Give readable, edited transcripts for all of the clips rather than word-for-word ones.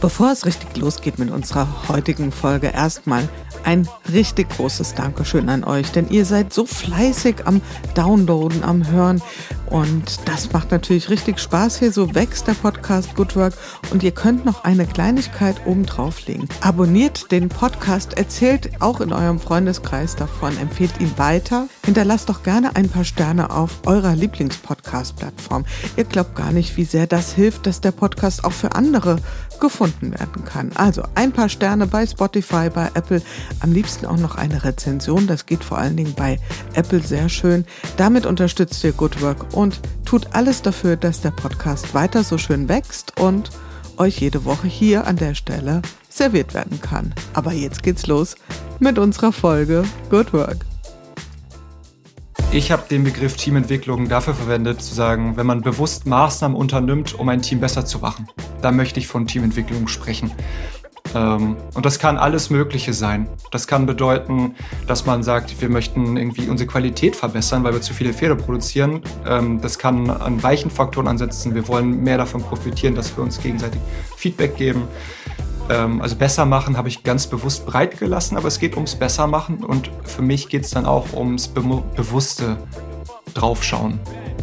Bevor es richtig losgeht mit unserer heutigen Folge, erstmal ein richtig großes Dankeschön an euch, denn ihr seid so fleißig am Downloaden, am Hören und das macht natürlich richtig Spaß hier, so wächst der Podcast Good Work und ihr könnt noch eine Kleinigkeit oben drauflegen. Abonniert den Podcast, erzählt auch in eurem Freundeskreis davon, empfehlt ihn weiter, hinterlasst doch gerne ein paar Sterne auf eurer Lieblingspodcast-Plattform. Ihr glaubt gar nicht, wie sehr das hilft, dass der Podcast auch für andere gefunden werden kann. Also ein paar Sterne bei Spotify, bei Apple, am liebsten auch noch eine Rezension. Das geht vor allen Dingen bei Apple sehr schön. Damit unterstützt ihr Good Work und tut alles dafür, dass der Podcast weiter so schön wächst und euch jede Woche hier an der Stelle serviert werden kann. Aber jetzt geht's los mit unserer Folge Good Work. Ich habe den Begriff Teamentwicklung dafür verwendet, zu sagen, wenn man bewusst Maßnahmen unternimmt, um ein Team besser zu machen, dann möchte ich von Teamentwicklung sprechen. Und das kann alles Mögliche sein. Das kann bedeuten, dass man sagt, wir möchten irgendwie unsere Qualität verbessern, weil wir zu viele Fehler produzieren. Das kann an weichen Faktoren ansetzen. Wir wollen mehr davon profitieren, dass wir uns gegenseitig Feedback geben. Also besser machen habe ich ganz bewusst breit gelassen, aber es geht ums besser machen und für mich geht es dann auch ums bewusste Draufschauen.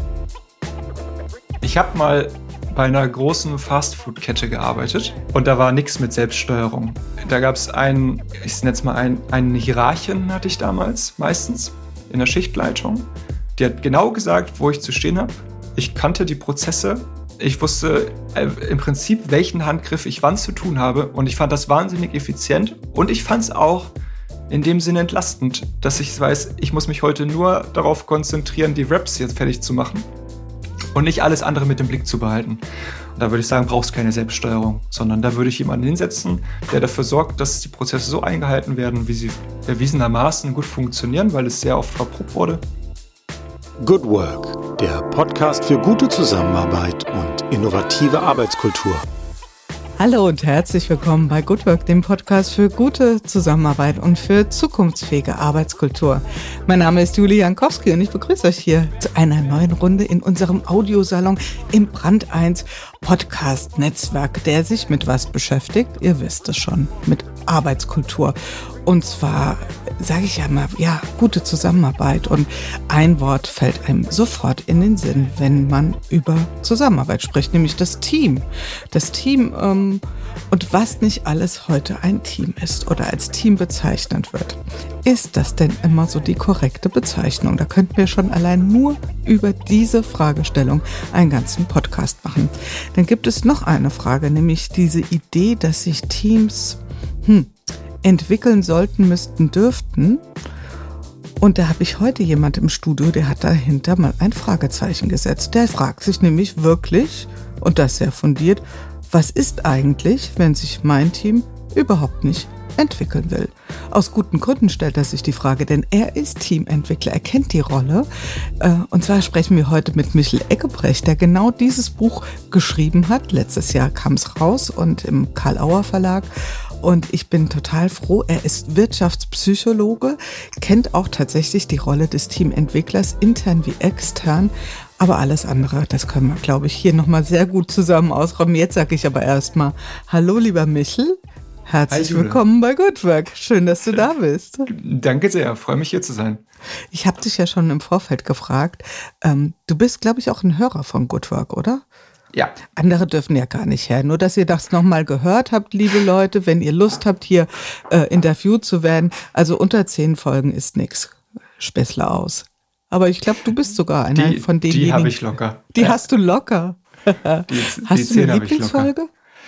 Ich habe mal bei einer großen Fastfood-Kette gearbeitet und da war nichts mit Selbststeuerung. Da gab es einen Hierarchen hatte ich damals meistens in der Schichtleitung. Die hat genau gesagt, wo ich zu stehen habe. Ich kannte die Prozesse. Ich wusste im Prinzip, welchen Handgriff ich wann zu tun habe und ich fand das wahnsinnig effizient und ich fand es auch in dem Sinne entlastend, dass ich weiß, ich muss mich heute nur darauf konzentrieren, die Reps jetzt fertig zu machen und nicht alles andere mit dem Blick zu behalten. Und da würde ich sagen, brauchst keine Selbststeuerung, sondern da würde ich jemanden hinsetzen, der dafür sorgt, dass die Prozesse so eingehalten werden, wie sie erwiesenermaßen gut funktionieren, weil es sehr oft verprobt wurde. Good Work, der Podcast für gute Zusammenarbeit und innovative Arbeitskultur. Hallo und herzlich willkommen bei Good Work, dem Podcast für gute Zusammenarbeit und für zukunftsfähige Arbeitskultur. Mein Name ist Julie Jankowski und ich begrüße euch hier zu einer neuen Runde in unserem Audiosalon im Brand 1 Podcast-Netzwerk, der sich mit was beschäftigt? Ihr wisst es schon, mit Arbeitskultur. Und zwar, sage ich ja mal, ja, gute Zusammenarbeit. Und ein Wort fällt einem sofort in den Sinn, wenn man über Zusammenarbeit spricht, nämlich das Team. Das Team und was nicht alles heute ein Team ist oder als Team bezeichnet wird. Ist das denn immer so die korrekte Bezeichnung? Da könnten wir schon allein nur über diese Fragestellung einen ganzen Podcast machen. Dann gibt es noch eine Frage, nämlich diese Idee, dass sich Teams entwickeln sollten, müssten, dürften. Und da habe ich heute jemand im Studio, der hat dahinter mal ein Fragezeichen gesetzt. Der fragt sich nämlich wirklich, und das sehr fundiert, was ist eigentlich, wenn sich mein Team überhaupt nicht entwickeln will? Aus guten Gründen stellt er sich die Frage, denn er ist Teamentwickler, er kennt die Rolle. Und zwar sprechen wir heute mit Michel Eggebrecht, der genau dieses Buch geschrieben hat. Letztes Jahr kam es raus und im Karl-Auer Verlag. Und ich bin total froh, er ist Wirtschaftspsychologe, kennt auch tatsächlich die Rolle des Teamentwicklers, intern wie extern. Aber alles andere, das können wir, glaube ich, hier nochmal sehr gut zusammen ausräumen. Jetzt sage ich aber erstmal, hallo lieber Michel, herzlich willkommen bei Good Work. Schön, dass du da bist. Danke sehr, freue mich hier zu sein. Ich habe dich ja schon im Vorfeld gefragt, du bist, glaube ich, auch ein Hörer von Good Work, oder? Ja. Andere dürfen ja gar nicht her. Nur, dass ihr das nochmal gehört habt, liebe Leute, wenn ihr Lust habt, hier interviewt zu werden. Also unter 10 Folgen ist nichts. Späßle aus. Aber ich glaube, du bist sogar einer von denjenigen. Die habe ich locker. Die hast du locker. Hast du eine Lieblingsfolge?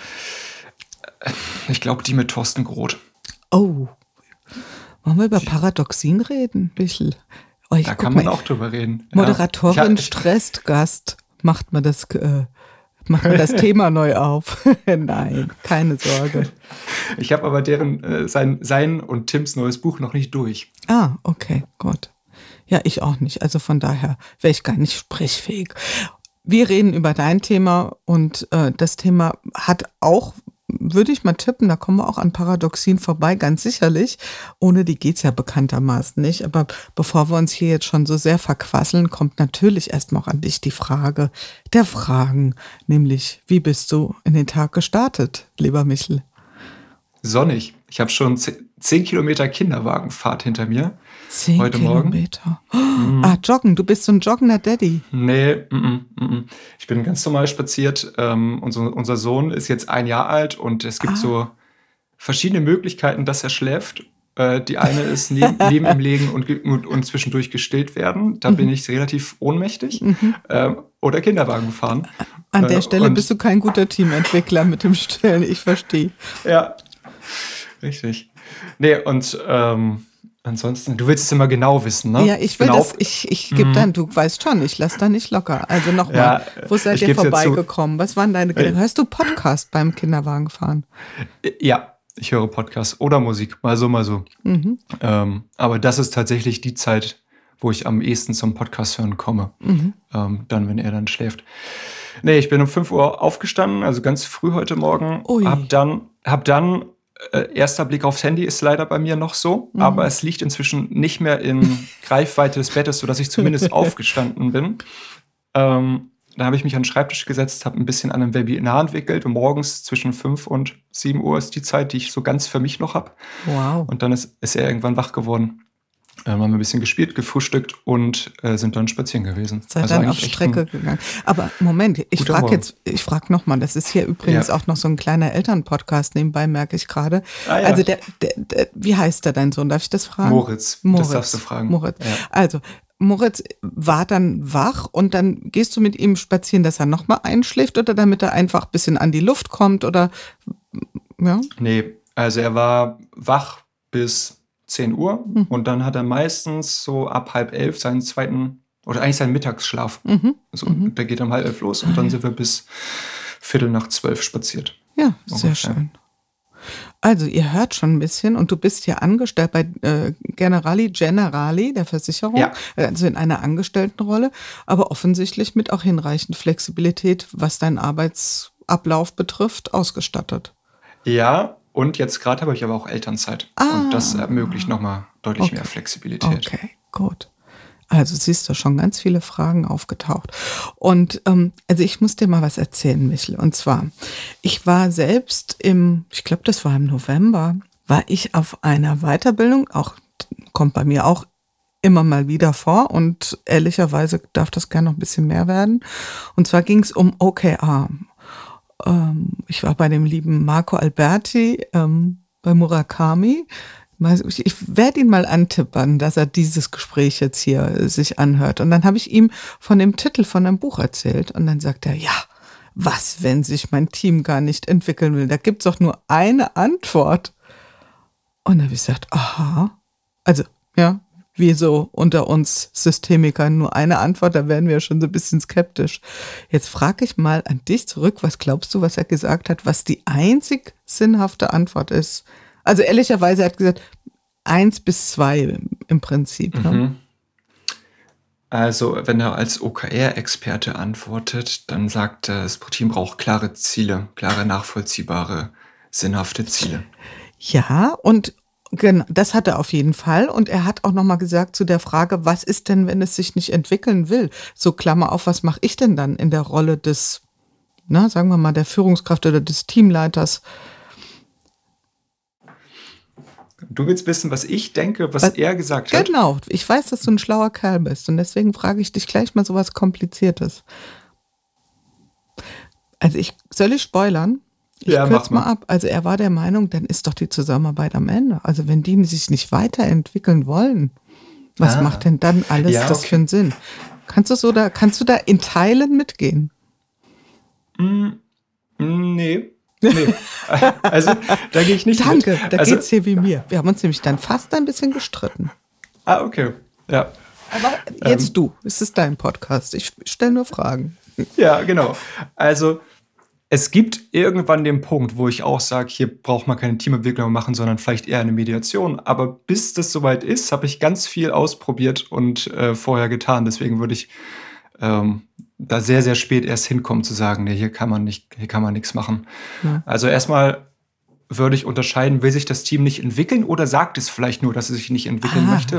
Ich glaube, die mit Thorsten Groth. Oh. Wollen wir über Paradoxien reden, Michel? Oh, da kann man auch drüber reden. Moderatorin stresst Gast. Macht man das Thema neu auf? Nein, keine Sorge. Ich habe aber sein und Tims neues Buch noch nicht durch. Ah, okay, gut. Ja, ich auch nicht. Also von daher wäre ich gar nicht sprechfähig. Wir reden über dein Thema und das Thema hat auch würde ich mal tippen, da kommen wir auch an Paradoxien vorbei, ganz sicherlich. Ohne die geht's ja bekanntermaßen nicht. Aber bevor wir uns hier jetzt schon so sehr verquasseln, kommt natürlich erstmal auch an dich die Frage der Fragen. Nämlich, wie bist du in den Tag gestartet, lieber Michel? Sonnig. Ich habe schon 10 Kilometer Kinderwagenfahrt hinter mir. 10 heute Kilometer. Morgen. Joggen. Du bist so ein joggender Daddy. Nee, ich bin ganz normal spaziert. Unser Sohn ist jetzt 1 Jahr alt und es gibt so verschiedene Möglichkeiten, dass er schläft. Die eine ist neben ihm legen und zwischendurch gestillt werden. Da bin ich relativ ohnmächtig. Oder Kinderwagen fahren. An der Stelle bist du kein guter Teamentwickler mit dem Stillen, ich verstehe. Ja, richtig. Nee, und ansonsten, du willst es immer genau wissen, ne? Ja, ich will das, ich gebe dann, du weißt schon, ich lasse da nicht locker. Also nochmal, wo seid ihr vorbeigekommen? Was waren deine Gedanken? Hörst du Podcast beim Kinderwagenfahren? Ja, ich höre Podcast oder Musik, mal so, mal so. Aber das ist tatsächlich die Zeit, wo ich am ehesten zum Podcast hören komme. Dann, wenn er dann schläft. Nee, ich bin um 5 Uhr aufgestanden, also ganz früh heute Morgen. Hab dann erster Blick aufs Handy ist leider bei mir noch so, aber es liegt inzwischen nicht mehr in Greifweite des Bettes, sodass ich zumindest aufgestanden bin. Da habe ich mich an den Schreibtisch gesetzt, habe ein bisschen an einem Webinar entwickelt und morgens zwischen 5 und 7 Uhr ist die Zeit, die ich so ganz für mich noch habe. Wow. Und dann ist er irgendwann wach geworden. Haben wir ein bisschen gespielt, gefrühstückt und sind dann spazieren gewesen. Seid dann auf Strecke gegangen. Aber Moment, ich frage nochmal, das ist hier übrigens auch noch so ein kleiner Elternpodcast nebenbei, merke ich gerade. Also wie heißt der dein Sohn, darf ich das fragen? Moritz, das darfst du fragen. Moritz. Ja. Also Moritz war dann wach und dann gehst du mit ihm spazieren, dass er nochmal einschläft oder damit er einfach ein bisschen an die Luft kommt oder ja? Nee, also er war wach bis 10 Uhr und dann hat er meistens so ab 10:30 seinen zweiten oder eigentlich seinen Mittagsschlaf. Der geht um 11:30 los und dann sind wir bis 11:45 spaziert. Ja, sehr schön. Also ihr hört schon ein bisschen und du bist ja angestellt bei Generali, der Versicherung, also in einer Angestelltenrolle, aber offensichtlich mit auch hinreichend Flexibilität, was deinen Arbeitsablauf betrifft, ausgestattet. Ja, und jetzt gerade habe ich aber auch Elternzeit. Und das ermöglicht nochmal deutlich mehr Flexibilität. Okay, gut. Also siehst du, schon ganz viele Fragen aufgetaucht. Und also ich muss dir mal was erzählen, Michel. Und zwar, ich war selbst ich glaube, das war im November, war ich auf einer Weiterbildung, kommt bei mir auch immer mal wieder vor und ehrlicherweise darf das gerne noch ein bisschen mehr werden. Und zwar ging es um OKR. Ich war bei dem lieben Marco Alberti, bei Murakami. Ich werde ihn mal antippern, dass er dieses Gespräch jetzt hier sich anhört. Und dann habe ich ihm von dem Titel von einem Buch erzählt. Und dann sagt er, ja, was, wenn sich mein Team gar nicht entwickeln will? Da gibt's doch nur eine Antwort. Und dann habe ich gesagt, aha. Also, ja, wie so unter uns Systemikern nur eine Antwort, da werden wir schon so ein bisschen skeptisch. Jetzt frage ich mal an dich zurück, was glaubst du, was er gesagt hat, was die einzig sinnhafte Antwort ist? Also ehrlicherweise, er hat gesagt, 1 bis 2 im Prinzip. Ne? Also wenn er als OKR-Experte antwortet, dann sagt er, das Team braucht klare Ziele, klare, nachvollziehbare, sinnhafte Ziele. Ja, und genau, das hat er auf jeden Fall. Und er hat auch nochmal gesagt zu der Frage, was ist denn, wenn es sich nicht entwickeln will? So Klammer auf, was mache ich denn dann in der Rolle des, sagen wir mal, der Führungskraft oder des Teamleiters? Du willst wissen, was ich denke, was er gesagt hat? Genau, ich weiß, dass du ein schlauer Kerl bist und deswegen frage ich dich gleich mal so was Kompliziertes. Also soll ich spoilern? Ich kürze mal ab. Also er war der Meinung, dann ist doch die Zusammenarbeit am Ende. Also wenn die sich nicht weiterentwickeln wollen, was macht denn dann alles das für einen Sinn? Kannst du da in Teilen mitgehen? Nee. Also da gehe ich nicht Danke, mit. Da geht's hier wie mir. Wir haben uns nämlich dann fast ein bisschen gestritten. Okay. Ja. Aber jetzt es ist dein Podcast. Ich stelle nur Fragen. Ja, genau. Also es gibt irgendwann den Punkt, wo ich auch sage, hier braucht man keine Teamentwicklung machen, sondern vielleicht eher eine Mediation. Aber bis das soweit ist, habe ich ganz viel ausprobiert und vorher getan. Deswegen würde ich da sehr, sehr spät erst hinkommen zu sagen, nee, hier kann man nichts machen. Ja. Also erstmal würde ich unterscheiden, will sich das Team nicht entwickeln oder sagt es vielleicht nur, dass es sich nicht entwickeln möchte?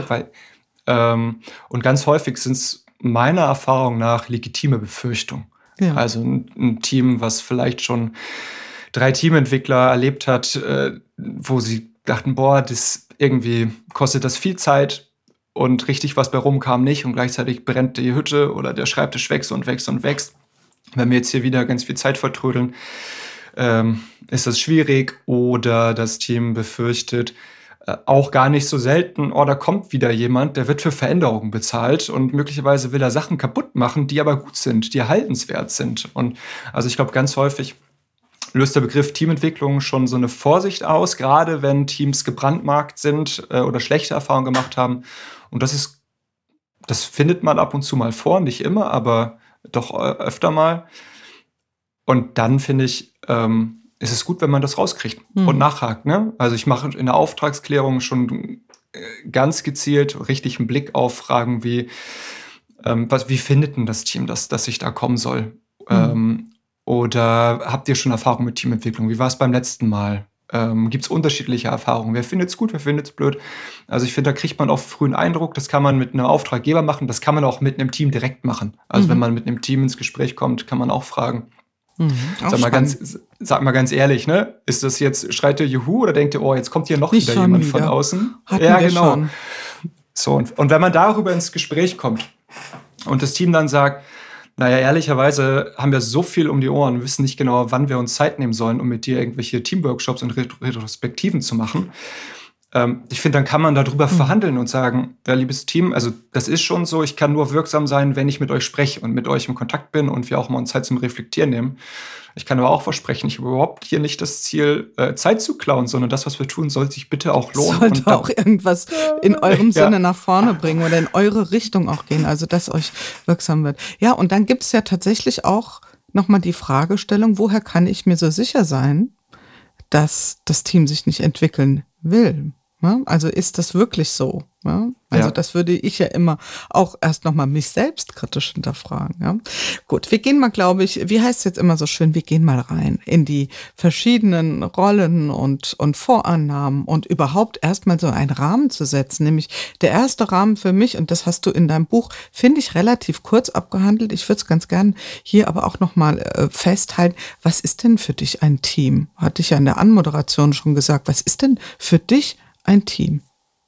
Und ganz häufig sind es meiner Erfahrung nach legitime Befürchtungen. Ja. Also ein Team, was vielleicht schon 3 Teamentwickler erlebt hat, wo sie dachten, boah, das irgendwie kostet das viel Zeit und richtig was bei rumkam nicht und gleichzeitig brennt die Hütte oder der Schreibtisch wächst und wächst und wächst. Wenn wir jetzt hier wieder ganz viel Zeit vertrödeln, ist das schwierig. Oder das Team befürchtet auch gar nicht so selten, da kommt wieder jemand, der wird für Veränderungen bezahlt und möglicherweise will er Sachen kaputt machen, die aber gut sind, die erhaltenswert sind. Und also ich glaube, ganz häufig löst der Begriff Teamentwicklung schon so eine Vorsicht aus, gerade wenn Teams gebrandmarkt sind oder schlechte Erfahrungen gemacht haben. Und das findet man ab und zu mal vor, nicht immer, aber doch öfter mal. Und dann finde ich, ist es gut, wenn man das rauskriegt und nachhakt. Ne? Also ich mache in der Auftragsklärung schon ganz gezielt richtig einen Blick auf Fragen wie, wie findet denn das Team, dass ich da kommen soll? Oder habt ihr schon Erfahrung mit Teamentwicklung? Wie war es beim letzten Mal? Gibt es unterschiedliche Erfahrungen? Wer findet es gut, wer findet es blöd? Also ich finde, da kriegt man auch früh einen Eindruck. Das kann man mit einem Auftraggeber machen, das kann man auch mit einem Team direkt machen. Also wenn man mit einem Team ins Gespräch kommt, kann man auch fragen. Sag mal ganz ehrlich, ne? Ist das jetzt, schreit ihr Juhu oder denkt ihr, jetzt kommt hier noch wieder jemand von außen? Ja, genau. Schon. So, und wenn man darüber ins Gespräch kommt und das Team dann sagt, naja, ehrlicherweise haben wir so viel um die Ohren, wissen nicht genau, wann wir uns Zeit nehmen sollen, um mit dir irgendwelche Teamworkshops und Retrospektiven zu machen. Ich finde, dann kann man darüber verhandeln und sagen, ja, liebes Team, also das ist schon so, ich kann nur wirksam sein, wenn ich mit euch spreche und mit euch im Kontakt bin und wir auch mal uns Zeit zum Reflektieren nehmen. Ich kann aber auch versprechen, ich habe überhaupt hier nicht das Ziel, Zeit zu klauen, sondern das, was wir tun, soll sich bitte auch lohnen. Sollte auch irgendwas in eurem Sinne nach vorne bringen oder in eure Richtung auch gehen, also dass euch wirksam wird. Ja, und dann gibt es ja tatsächlich auch nochmal die Fragestellung, woher kann ich mir so sicher sein, dass das Team sich nicht entwickeln will? Ja, also ist das wirklich so? Ja? Also das würde ich ja immer auch erst nochmal mich selbst kritisch hinterfragen. Ja? Gut, wir gehen mal, glaube ich, wie heißt es jetzt immer so schön, wir gehen mal rein in die verschiedenen Rollen und Vorannahmen und überhaupt erstmal so einen Rahmen zu setzen. Nämlich der erste Rahmen für mich, und das hast du in deinem Buch, finde ich, relativ kurz abgehandelt. Ich würde es ganz gern hier aber auch nochmal festhalten. Was ist denn für dich ein Team? Hatte ich ja in der Anmoderation schon gesagt. Was ist denn für dich ein Team?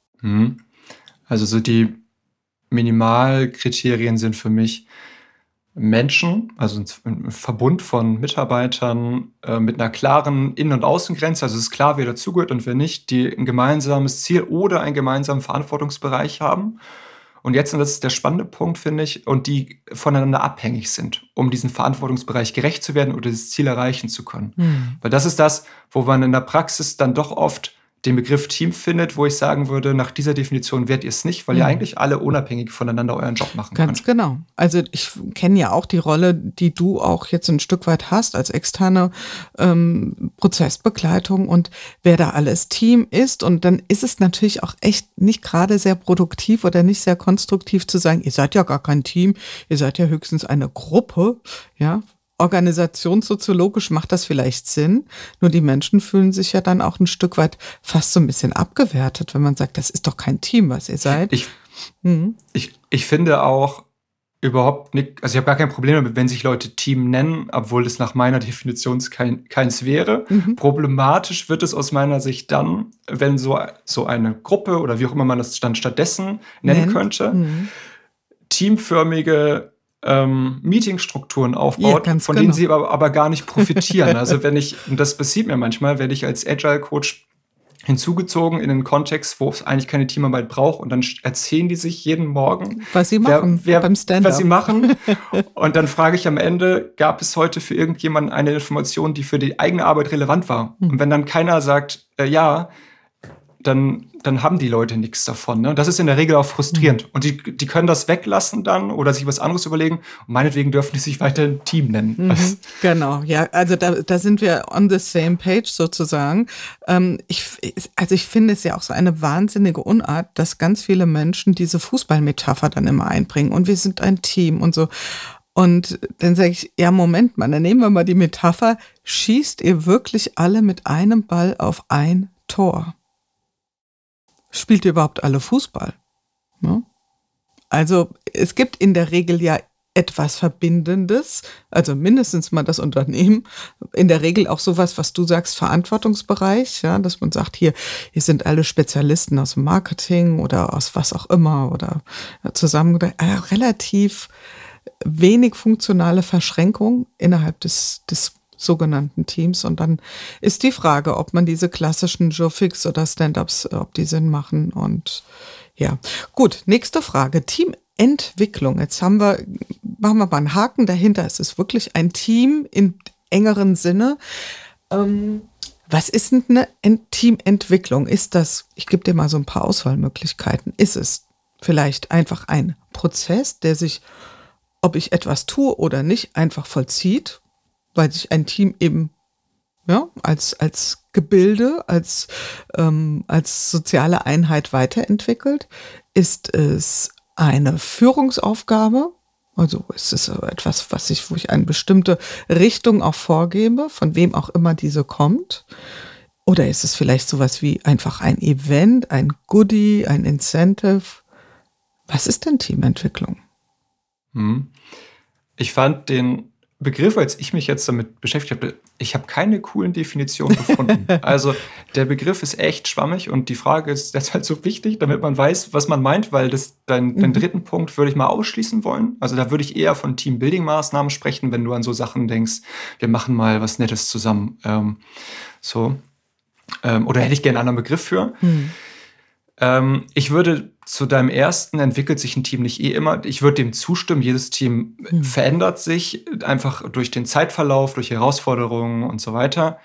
Also so die Minimalkriterien sind für mich Menschen, also ein Verbund von Mitarbeitern mit einer klaren Innen- und Außengrenze. Also es ist klar, wer dazugehört und wer nicht, die ein gemeinsames Ziel oder einen gemeinsamen Verantwortungsbereich haben. Und jetzt, und das ist der spannende Punkt, finde ich, und die voneinander abhängig sind, um diesem Verantwortungsbereich gerecht zu werden oder das Ziel erreichen zu können. Weil das ist das, wo man in der Praxis dann doch oft den Begriff Team findet, wo ich sagen würde, nach dieser Definition werdet ihr es nicht, weil ihr eigentlich alle unabhängig voneinander euren Job machen könnt. Ganz genau. Also ich kenne ja auch die Rolle, die du auch jetzt ein Stück weit hast als externe Prozessbegleitung und wer da alles Team ist. Und dann ist es natürlich auch echt nicht gerade sehr produktiv oder nicht sehr konstruktiv zu sagen, ihr seid ja gar kein Team, ihr seid ja höchstens eine Gruppe, ja. Organisationssoziologisch macht das vielleicht Sinn, nur die Menschen fühlen sich ja dann auch ein Stück weit fast so ein bisschen abgewertet, wenn man sagt, das ist doch kein Team, was ihr seid. Ich finde auch überhaupt nicht, also ich habe gar kein Problem damit, wenn sich Leute Team nennen, obwohl es nach meiner Definition keins wäre. Problematisch wird es aus meiner Sicht dann, wenn so eine Gruppe oder wie auch immer man das dann stattdessen nennen könnte, teamförmige Meetingstrukturen aufbaut, von denen sie aber gar nicht profitieren. Also und das passiert mir manchmal, werde ich als Agile-Coach hinzugezogen in einen Kontext, wo es eigentlich keine Teamarbeit braucht und dann erzählen die sich jeden Morgen, was sie machen beim Stand-up. Was sie machen. Und dann frage ich am Ende, gab es heute für irgendjemanden eine Information, die für die eigene Arbeit relevant war? Und wenn dann keiner sagt, ja, dann haben die Leute nichts davon. Ne? Das ist in der Regel auch frustrierend. Und die können das weglassen dann oder sich was anderes überlegen. Und meinetwegen dürfen die sich weiterhin Team nennen. Genau, ja, also da sind wir on the same page sozusagen. Ich finde es ja auch so eine wahnsinnige Unart, dass ganz viele Menschen diese Fußballmetapher dann immer einbringen. Und wir sind ein Team und so. Und dann sage ich, ja, Moment mal, dann nehmen wir mal die Metapher, schießt ihr wirklich alle mit einem Ball auf ein Tor? Spielt ihr überhaupt alle Fußball? Ja? Also es gibt in der Regel ja etwas Verbindendes, also mindestens mal das Unternehmen, in der Regel auch sowas, was du sagst, Verantwortungsbereich, ja, dass man sagt, hier sind alle Spezialisten aus dem Marketing oder aus was auch immer oder zusammen, relativ wenig funktionale Verschränkung innerhalb des sogenannten Teams. Und dann ist die Frage, ob man diese klassischen Joe-Fix oder Stand-Ups, ob die Sinn machen. Und ja, gut, nächste Frage. Teamentwicklung. Jetzt machen wir mal einen Haken dahinter. Es ist wirklich ein Team im engeren Sinne. Was ist denn eine Teamentwicklung? Ist das, ich gebe dir mal so ein paar Auswahlmöglichkeiten, ist es vielleicht einfach ein Prozess, der sich, ob ich etwas tue oder nicht, einfach vollzieht, weil sich ein Team eben als Gebilde, als soziale Einheit weiterentwickelt? Ist es eine Führungsaufgabe? Also ist es etwas, wo ich eine bestimmte Richtung auch vorgebe, von wem auch immer diese kommt? Oder ist es vielleicht sowas wie einfach ein Event, ein Goodie, ein Incentive? Was ist denn Teamentwicklung? Ich fand den Begriff, als ich mich jetzt damit beschäftigt habe, ich habe keine coolen Definitionen gefunden. Also der Begriff ist echt schwammig und die Frage ist deshalb so wichtig, damit man weiß, was man meint, weil den dritten Punkt würde ich mal ausschließen wollen. Also da würde ich eher von Teambuilding-Maßnahmen sprechen, wenn du an so Sachen denkst, wir machen mal was Nettes zusammen. Oder hätte ich gerne einen anderen Begriff für. Ich würde zu deinem ersten, entwickelt sich ein Team nicht immer. Ich würde dem zustimmen, jedes Team verändert sich einfach durch den Zeitverlauf, durch Herausforderungen und so weiter.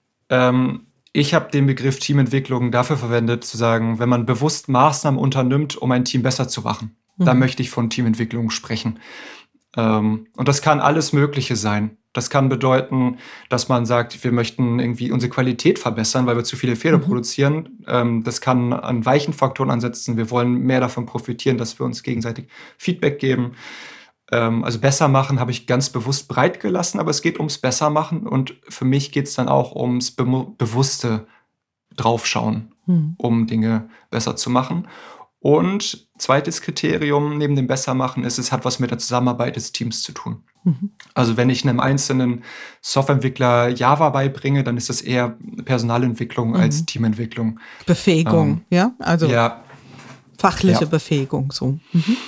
Ich habe den Begriff Teamentwicklung dafür verwendet, zu sagen, wenn man bewusst Maßnahmen unternimmt, um ein Team besser zu machen, dann möchte ich von Teamentwicklung sprechen. Und das kann alles Mögliche sein. Das kann bedeuten, dass man sagt, wir möchten irgendwie unsere Qualität verbessern, weil wir zu viele Fehler produzieren. Das kann an weichen Faktoren ansetzen. Wir wollen mehr davon profitieren, dass wir uns gegenseitig Feedback geben. Also besser machen habe ich ganz bewusst breit gelassen, aber es geht ums Bessermachen und für mich geht es dann auch ums bewusste Draufschauen, um Dinge besser zu machen. Und zweites Kriterium neben dem Bessermachen ist, es hat was mit der Zusammenarbeit des Teams zu tun. Also wenn ich einem einzelnen Softwareentwickler Java beibringe, dann ist das eher Personalentwicklung als Teamentwicklung. Befähigung, also fachliche Befähigung so.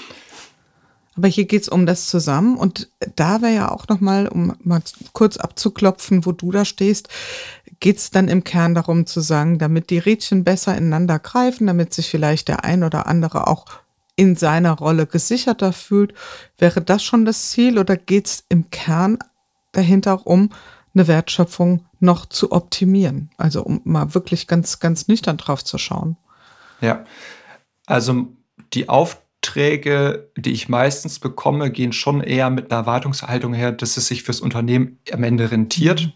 Aber hier geht es um das Zusammen und da wäre ja auch nochmal, um mal kurz abzuklopfen, wo du da stehst, geht es dann im Kern darum zu sagen, damit die Rädchen besser ineinander greifen, damit sich vielleicht der ein oder andere auch in seiner Rolle gesicherter fühlt. Wäre das schon das Ziel oder geht es im Kern dahinter auch um, eine Wertschöpfung noch zu optimieren? Also um mal wirklich ganz, ganz nüchtern drauf zu schauen. Ja, also die Aufträge, die ich meistens bekomme, gehen schon eher mit einer Erwartungshaltung her, dass es sich fürs Unternehmen am Ende rentiert.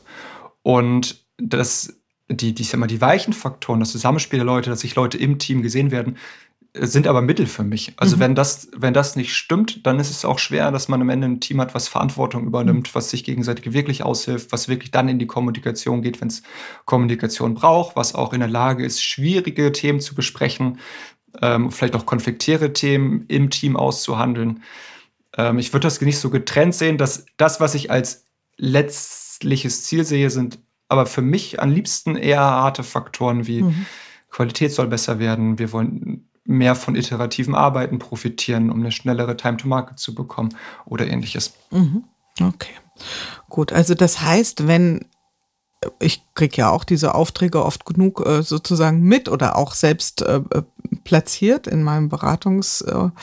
Und dass die weichen Faktoren, das Zusammenspiel der Leute, dass sich Leute im Team gesehen werden, sind aber Mittel für mich. Also wenn das nicht stimmt, dann ist es auch schwer, dass man am Ende ein Team hat, was Verantwortung übernimmt, was sich gegenseitig wirklich aushilft, was wirklich dann in die Kommunikation geht, wenn es Kommunikation braucht, was auch in der Lage ist, schwierige Themen zu besprechen, vielleicht auch konfliktäre Themen im Team auszuhandeln. Ich würde das nicht so getrennt sehen, dass das, was ich als letztliches Ziel sehe, sind aber für mich am liebsten eher harte Faktoren wie Qualität soll besser werden, wir wollen mehr von iterativen Arbeiten profitieren, um eine schnellere Time-to-Market zu bekommen oder ähnliches. Okay, gut. Also das heißt, ich kriege ja auch diese Aufträge oft genug sozusagen mit oder auch selbst platziert in meinem Beratungsalltag,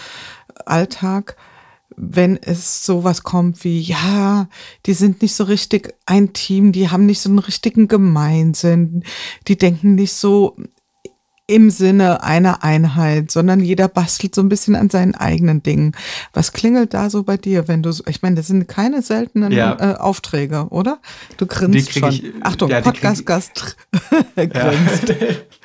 wenn es sowas kommt wie, die sind nicht so richtig ein Team, die haben nicht so einen richtigen Gemeinsinn, die denken nicht so im Sinne einer Einheit, sondern jeder bastelt so ein bisschen an seinen eigenen Dingen. Was klingelt da so bei dir, wenn du, ich meine, das sind keine seltenen Aufträge, oder? Du grinst schon. Achtung, Podcast-Gast grinst.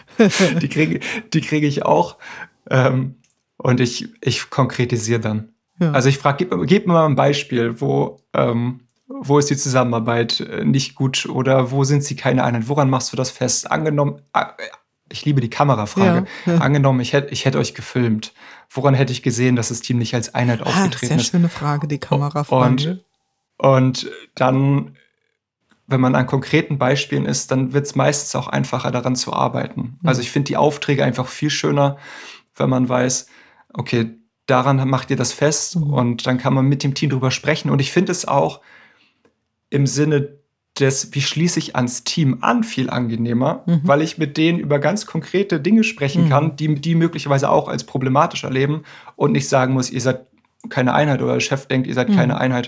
Die kriege ich auch. Und ich konkretisiere dann. Ja. Also ich frage, gib mir mal ein Beispiel, wo ist die Zusammenarbeit nicht gut oder wo sind sie keine Einheit? Woran machst du das fest? Angenommen, ich liebe die Kamerafrage. Ja. Angenommen, ich hätte euch gefilmt. Woran hätte ich gesehen, dass das Team nicht als Einheit aufgetreten ist? Sehr schöne Frage, die Kamerafrage. Und dann, wenn man an konkreten Beispielen ist, dann wird es meistens auch einfacher, daran zu arbeiten. Also ich finde die Aufträge einfach viel schöner, wenn man weiß, okay, daran macht ihr das fest und dann kann man mit dem Team drüber sprechen. Und ich finde es auch im Sinne des, wie schließe ich ans Team an, viel angenehmer, weil ich mit denen über ganz konkrete Dinge sprechen kann, die möglicherweise auch als problematisch erleben und nicht sagen muss, ihr seid keine Einheit oder der Chef denkt, ihr seid keine Einheit.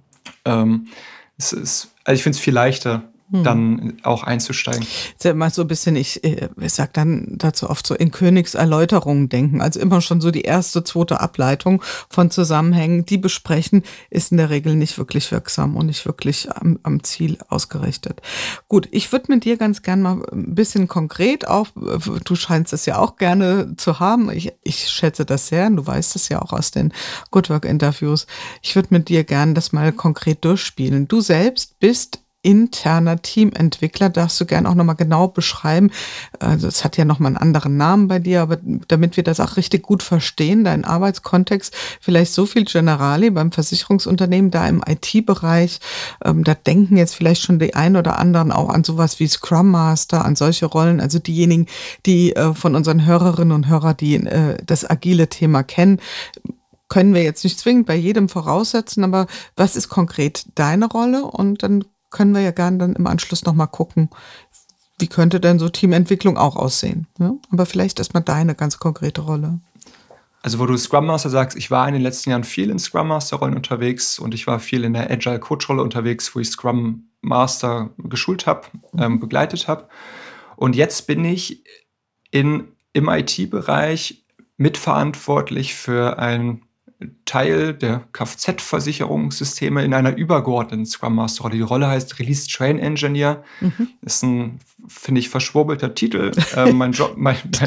Also ich finde es viel leichter, dann auch einzusteigen. Ist ja immer so ein bisschen, ich sag dann dazu oft so in Königserläuterungen denken. Also immer schon so die erste, zweite Ableitung von Zusammenhängen, die besprechen, ist in der Regel nicht wirklich wirksam und nicht wirklich am Ziel ausgerichtet. Gut, ich würde mit dir ganz gern mal ein bisschen konkret auf, du scheinst es ja auch gerne zu haben. Ich schätze das sehr, du weißt es ja auch aus den Good Work Interviews. Ich würde mit dir gern das mal konkret durchspielen. Du selbst bist interner Teamentwickler, darfst du gerne auch nochmal genau beschreiben. Also es hat ja nochmal einen anderen Namen bei dir, aber damit wir das auch richtig gut verstehen, deinen Arbeitskontext, vielleicht so viel Generali beim Versicherungsunternehmen, da im IT-Bereich, da denken jetzt vielleicht schon die ein oder anderen auch an sowas wie Scrum Master, an solche Rollen, also diejenigen, die von unseren Hörerinnen und Hörern, die das agile Thema kennen, können wir jetzt nicht zwingend bei jedem voraussetzen, aber was ist konkret deine Rolle? Und dann können wir ja gerne dann im Anschluss nochmal gucken, wie könnte denn so Teamentwicklung auch aussehen. Ja? Aber vielleicht erstmal deine ganz konkrete Rolle. Also wo du Scrum Master sagst, ich war in den letzten Jahren viel in Scrum Master Rollen unterwegs und ich war viel in der Agile Coach Rolle unterwegs, wo ich Scrum Master geschult habe, begleitet habe. Und jetzt bin ich im IT-Bereich mitverantwortlich für ein Teil der Kfz-Versicherungssysteme in einer übergeordneten Scrum Master Rolle. Die Rolle heißt Release Train Engineer. Ist ein, finde ich, verschwurbelter Titel. Mein Job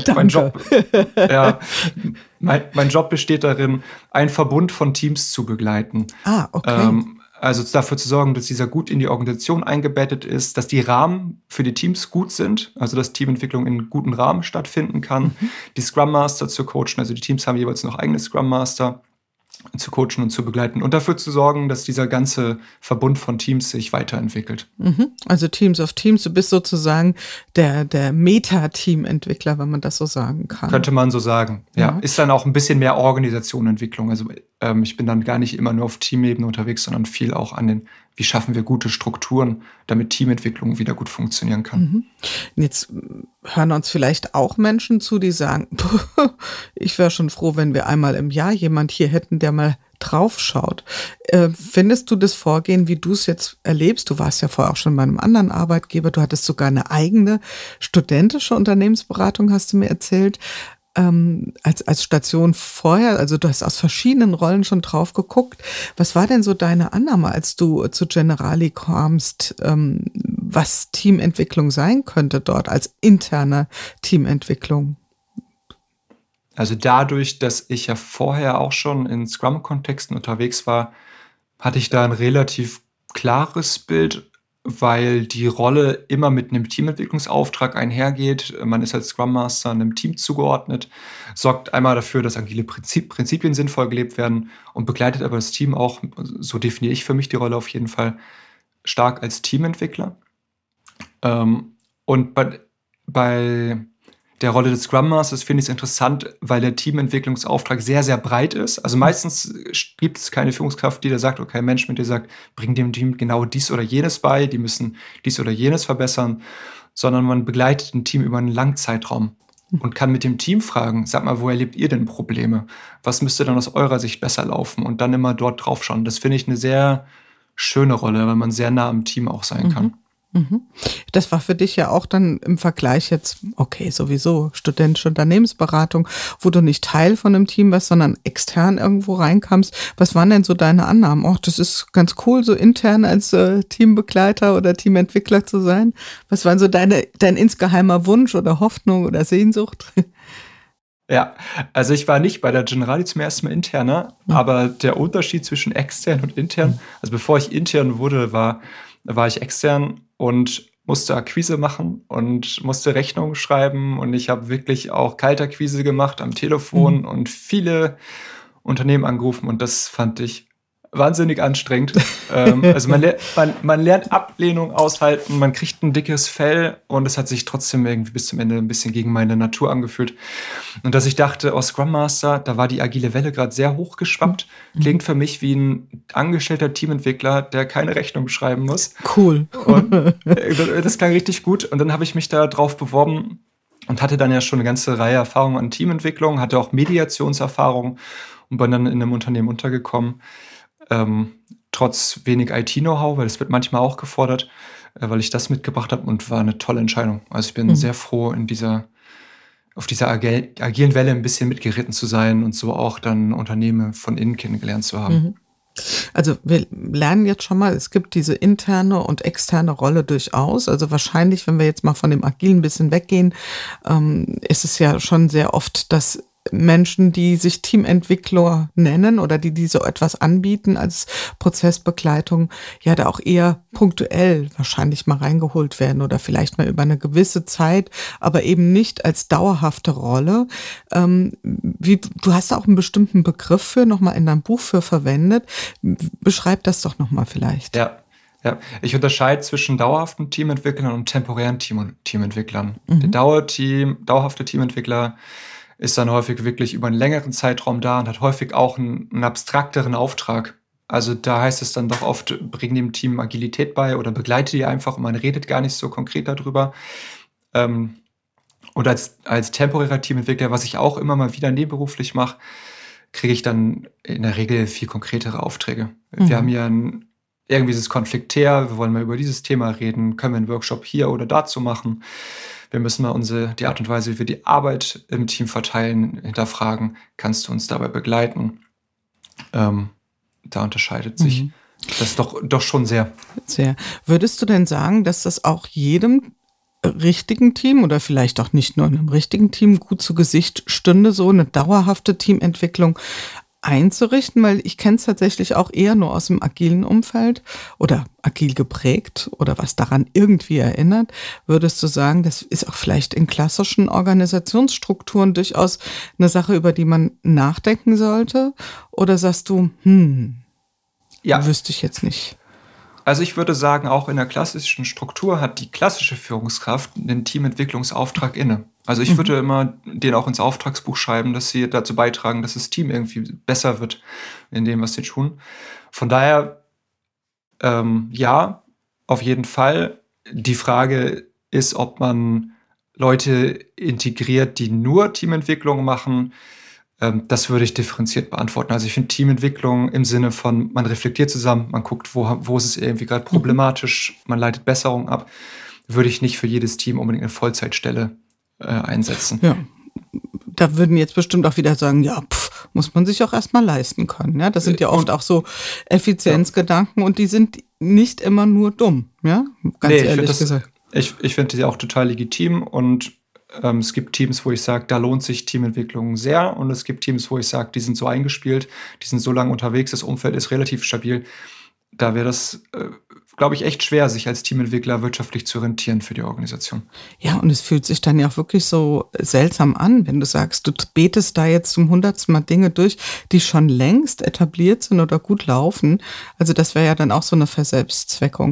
besteht darin, einen Verbund von Teams zu begleiten. Okay. Also dafür zu sorgen, dass dieser gut in die Organisation eingebettet ist, dass die Rahmen für die Teams gut sind, also dass Teamentwicklung in guten Rahmen stattfinden kann, die Scrum Master zu coachen, also die Teams haben jeweils noch eigene Scrum Master, zu coachen und zu begleiten und dafür zu sorgen, dass dieser ganze Verbund von Teams sich weiterentwickelt. Also Teams of Teams, du bist sozusagen der Meta-Team-Entwickler, wenn man das so sagen kann. Könnte man so sagen, ja. Ist dann auch ein bisschen mehr Organisationentwicklung. Also ich bin dann gar nicht immer nur auf Teamebene unterwegs, sondern viel auch an den, wie schaffen wir gute Strukturen, damit Teamentwicklung wieder gut funktionieren kann. Jetzt hören uns vielleicht auch Menschen zu, die sagen, ich wäre schon froh, wenn wir einmal im Jahr jemand hier hätten, der mal drauf schaut. Findest du das Vorgehen, wie du es jetzt erlebst? Du warst ja vorher auch schon bei einem anderen Arbeitgeber, du hattest sogar eine eigene studentische Unternehmensberatung, hast du mir erzählt. Als Station vorher, also du hast aus verschiedenen Rollen schon drauf geguckt. Was war denn so deine Annahme, als du zu Generali kamst, was Teamentwicklung sein könnte dort als interne Teamentwicklung? Also dadurch, dass ich ja vorher auch schon in Scrum-Kontexten unterwegs war, hatte ich da ein relativ klares Bild, weil die Rolle immer mit einem Teamentwicklungsauftrag einhergeht. Man ist als Scrum Master einem Team zugeordnet, sorgt einmal dafür, dass agile Prinzipien sinnvoll gelebt werden und begleitet aber das Team auch, so definiere ich für mich die Rolle auf jeden Fall, stark als Teamentwickler. Und bei der Rolle des Scrum Masters finde ich es interessant, weil der Teamentwicklungsauftrag sehr, sehr breit ist. Also meistens gibt es keine Führungskraft, die da sagt, okay, Management, die sagt, bring dem Team genau dies oder jenes bei, die müssen dies oder jenes verbessern, sondern man begleitet ein Team über einen langen Zeitraum und kann mit dem Team fragen, sag mal, wo erlebt ihr denn Probleme? Was müsste dann aus eurer Sicht besser laufen? Und dann immer dort drauf schauen. Das finde ich eine sehr schöne Rolle, weil man sehr nah am Team auch sein kann. Das war für dich ja auch dann im Vergleich jetzt, okay, sowieso studentische Unternehmensberatung, wo du nicht Teil von einem Team warst, sondern extern irgendwo reinkamst. Was waren denn so deine Annahmen? Oh, das ist ganz cool, so intern als Teambegleiter oder Teamentwickler zu sein. Was war so dein insgeheimer Wunsch oder Hoffnung oder Sehnsucht? Ja, also ich war nicht bei der Generali zum ersten Mal interner, aber der Unterschied zwischen extern und intern, also bevor ich intern wurde, war ich extern und musste Akquise machen und musste Rechnungen schreiben und ich habe wirklich auch Kaltakquise gemacht am Telefon und viele Unternehmen angerufen und das fand ich wahnsinnig anstrengend. Also man lernt Ablehnung aushalten, man kriegt ein dickes Fell und es hat sich trotzdem irgendwie bis zum Ende ein bisschen gegen meine Natur angefühlt. Und dass ich dachte, Scrum Master, da war die agile Welle gerade sehr hochgeschwappt, klingt für mich wie ein angestellter Teamentwickler, der keine Rechnung schreiben muss. Cool. Und das klang richtig gut und dann habe ich mich da drauf beworben und hatte dann ja schon eine ganze Reihe Erfahrungen an Teamentwicklung, hatte auch Mediationserfahrung und bin dann in einem Unternehmen untergekommen. Trotz wenig IT-Know-how, weil das wird manchmal auch gefordert, weil ich das mitgebracht habe und war eine tolle Entscheidung. Also ich bin sehr froh, auf dieser agilen Welle ein bisschen mitgeritten zu sein und so auch dann Unternehmen von innen kennengelernt zu haben. Also wir lernen jetzt schon mal, es gibt diese interne und externe Rolle durchaus. Also wahrscheinlich, wenn wir jetzt mal von dem Agilen ein bisschen weggehen, ist es ja schon sehr oft, dass Menschen, die sich Teamentwickler nennen oder die so etwas anbieten als Prozessbegleitung, ja da auch eher punktuell wahrscheinlich mal reingeholt werden oder vielleicht mal über eine gewisse Zeit, aber eben nicht als dauerhafte Rolle. Du hast da auch einen bestimmten Begriff für, nochmal in deinem Buch für verwendet. Beschreib das doch nochmal vielleicht. Ja, ich unterscheide zwischen dauerhaften Teamentwicklern und temporären Teamentwicklern. Der dauerhafte Teamentwickler ist dann häufig wirklich über einen längeren Zeitraum da und hat häufig auch einen abstrakteren Auftrag. Also da heißt es dann doch oft, bring dem Team Agilität bei oder begleite die einfach und man redet gar nicht so konkret darüber. Und als temporärer Teamentwickler, was ich auch immer mal wieder nebenberuflich mache, kriege ich dann in der Regel viel konkretere Aufträge. Wir haben hier irgendwie dieses Konfliktär, wir wollen mal über dieses Thema reden, können wir einen Workshop hier oder dazu machen. Wir müssen mal die Art und Weise, wie wir die Arbeit im Team verteilen, hinterfragen. Kannst du uns dabei begleiten? Da unterscheidet sich das doch schon sehr. Sehr. Würdest du denn sagen, dass das auch jedem richtigen Team oder vielleicht auch nicht nur einem richtigen Team gut zu Gesicht stünde, so eine dauerhafte Teamentwicklung einzurichten, weil ich kenne es tatsächlich auch eher nur aus dem agilen Umfeld oder agil geprägt oder was daran irgendwie erinnert. Würdest du sagen, das ist auch vielleicht in klassischen Organisationsstrukturen durchaus eine Sache, über die man nachdenken sollte? Oder sagst du, wüsste ich jetzt nicht? Also ich würde sagen, auch in der klassischen Struktur hat die klassische Führungskraft einen Teamentwicklungsauftrag inne. Also ich würde immer denen auch ins Auftragsbuch schreiben, dass sie dazu beitragen, dass das Team irgendwie besser wird in dem, was sie tun. Von daher, ja, auf jeden Fall. Die Frage ist, ob man Leute integriert, die nur Teamentwicklung machen. Das würde ich differenziert beantworten. Also ich finde Teamentwicklung im Sinne von, man reflektiert zusammen, man guckt, wo ist es irgendwie gerade problematisch, man leitet Besserungen ab, würde ich nicht für jedes Team unbedingt eine Vollzeitstelle einsetzen. Ja, da würden jetzt bestimmt auch wieder sagen, muss man sich auch erstmal leisten können. Ja, das sind ja oft auch so Effizienzgedanken und die sind nicht immer nur dumm. Ja, ganz ehrlich gesagt. Ich finde die auch total legitim und es gibt Teams, wo ich sage, da lohnt sich Teamentwicklung sehr und es gibt Teams, wo ich sage, die sind so eingespielt, die sind so lange unterwegs, das Umfeld ist relativ stabil. Da wäre das, glaube ich, echt schwer, sich als Teamentwickler wirtschaftlich zu rentieren für die Organisation. Ja, und es fühlt sich dann ja auch wirklich so seltsam an, wenn du sagst, du betest da jetzt zum 100. Mal Dinge durch, die schon längst etabliert sind oder gut laufen. Also das wäre ja dann auch so eine Verselbstzweckung.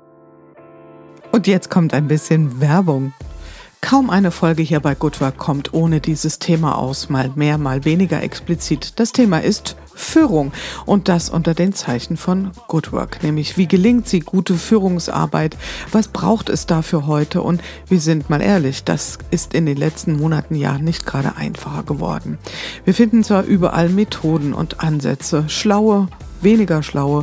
Und jetzt kommt ein bisschen Werbung. Kaum eine Folge hier bei Good Work kommt ohne dieses Thema aus, mal mehr, mal weniger explizit. Das Thema ist Führung und das unter den Zeichen von Good Work, nämlich wie gelingt sie gute Führungsarbeit, was braucht es dafür heute und wir sind mal ehrlich, das ist in den letzten Monaten, Jahren nicht gerade einfacher geworden. Wir finden zwar überall Methoden und Ansätze, schlaue, weniger schlaue,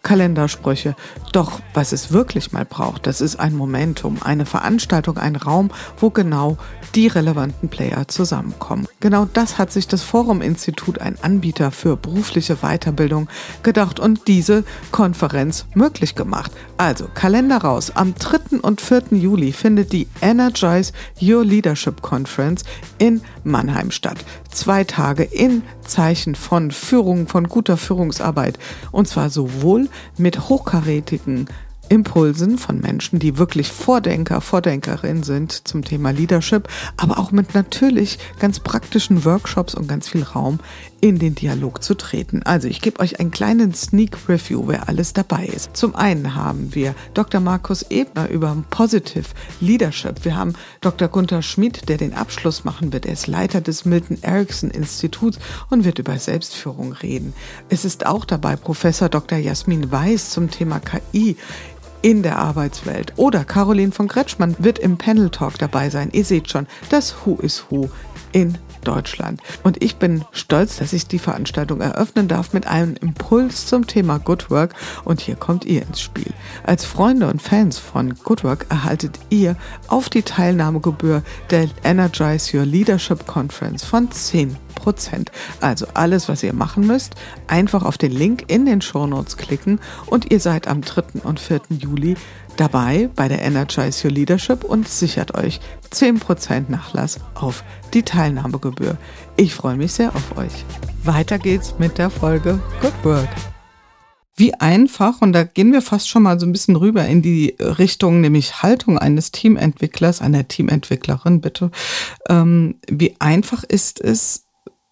Kalendersprüche. Doch was es wirklich mal braucht, das ist ein Momentum, eine Veranstaltung, ein Raum, wo genau die relevanten Player zusammenkommen. Genau das hat sich das Forum-Institut, ein Anbieter für berufliche Weiterbildung, gedacht und diese Konferenz möglich gemacht. Also Kalender raus. Am 3. und 4. Juli findet die Energize Your Leadership Conference in Mannheim statt. 2 Tage in Zeichen von Führung, von guter Führungsarbeit. Und zwar sowohl mit hochkarätigen Impulsen von Menschen, die wirklich Vordenker, Vordenkerinnen sind zum Thema Leadership, aber auch mit natürlich ganz praktischen Workshops und ganz viel Raum in den Dialog zu treten. Also ich gebe euch einen kleinen Sneak Review, wer alles dabei ist. Zum einen haben wir Dr. Markus Ebner über Positive Leadership. Wir haben Dr. Gunther Schmid, der den Abschluss machen wird. Er ist Leiter des Milton Erickson Instituts und wird über Selbstführung reden. Es ist auch dabei Professor Dr. Jasmin Weiß zum Thema KI in der Arbeitswelt. Oder Caroline von Kretschmann wird im Panel Talk dabei sein. Ihr seht schon, das Who is Who in Deutschland. Und ich bin stolz, dass ich die Veranstaltung eröffnen darf mit einem Impuls zum Thema Good Work. Und hier kommt ihr ins Spiel. Als Freunde und Fans von Good Work erhaltet ihr auf die Teilnahmegebühr der Energize Your Leadership Conference von 10%. Also alles, was ihr machen müsst, einfach auf den Link in den Shownotes klicken und ihr seid am 3. und 4. Juli dabei bei der Energize Your Leadership und sichert euch 10% Nachlass auf die Teilnahmegebühr. Ich freue mich sehr auf euch. Weiter geht's mit der Folge Good Work. Wie einfach, und da gehen wir fast schon mal so ein bisschen rüber in die Richtung, nämlich Haltung eines Teamentwicklers, einer Teamentwicklerin bitte. Wie einfach ist es,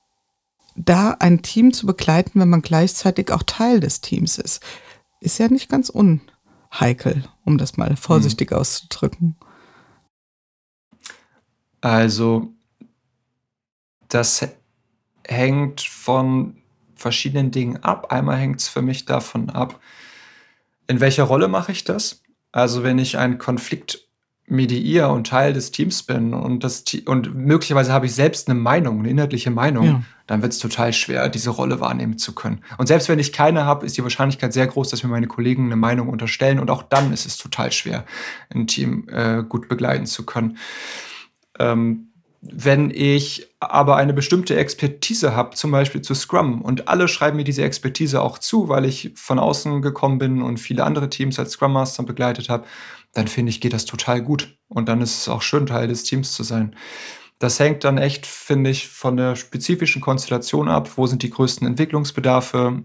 da ein Team zu begleiten, wenn man gleichzeitig auch Teil des Teams ist? Ist ja nicht ganz unheikel, um das mal vorsichtig auszudrücken. Also, das hängt von verschiedenen Dingen ab. Einmal hängt es für mich davon ab, in welcher Rolle mache ich das? Also, wenn ich einen Konflikt mediiere und Teil des Teams bin und möglicherweise habe ich selbst eine Meinung, eine inhaltliche Meinung, dann wird es total schwer, diese Rolle wahrnehmen zu können. Und selbst wenn ich keine habe, ist die Wahrscheinlichkeit sehr groß, dass mir meine Kollegen eine Meinung unterstellen. Und auch dann ist es total schwer, ein Team gut begleiten zu können. Wenn ich aber eine bestimmte Expertise habe, zum Beispiel zu Scrum, und alle schreiben mir diese Expertise auch zu, weil ich von außen gekommen bin und viele andere Teams als Scrum Master begleitet habe, dann finde ich, geht das total gut. Und dann ist es auch schön, Teil des Teams zu sein. Das hängt dann echt, finde ich, von der spezifischen Konstellation ab. Wo sind die größten Entwicklungsbedarfe?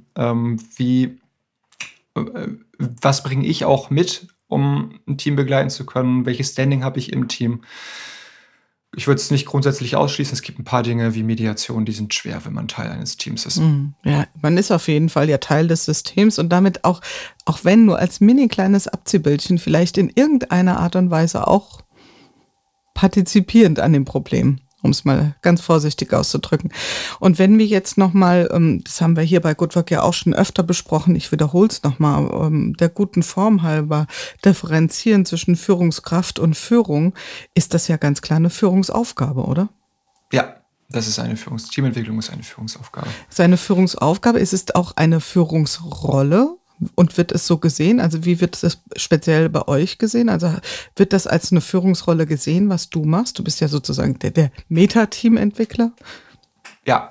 Was bringe ich auch mit, um ein Team begleiten zu können? Welches Standing habe ich im Team? Ich würde es nicht grundsätzlich ausschließen. Es gibt ein paar Dinge wie Mediation, die sind schwer, wenn man Teil eines Teams ist. Ja, man ist auf jeden Fall ja Teil des Systems und damit auch wenn nur als mini kleines Abziehbildchen vielleicht in irgendeiner Art und Weise auch partizipierend an dem Problem, um es mal ganz vorsichtig auszudrücken. Und wenn wir jetzt nochmal, das haben wir hier bei Good Work ja auch schon öfter besprochen, ich wiederhole es nochmal, der guten Form halber differenzieren zwischen Führungskraft und Führung, ist das ja ganz klar eine Führungsaufgabe, oder? Ja, das ist Teamentwicklung ist eine Führungsaufgabe. Ist eine Führungsaufgabe, ist es auch eine Führungsrolle? Und wird es so gesehen? Also wie wird das speziell bei euch gesehen? Also wird das als eine Führungsrolle gesehen, was du machst? Du bist ja sozusagen der Meta-Team-Entwickler. Ja,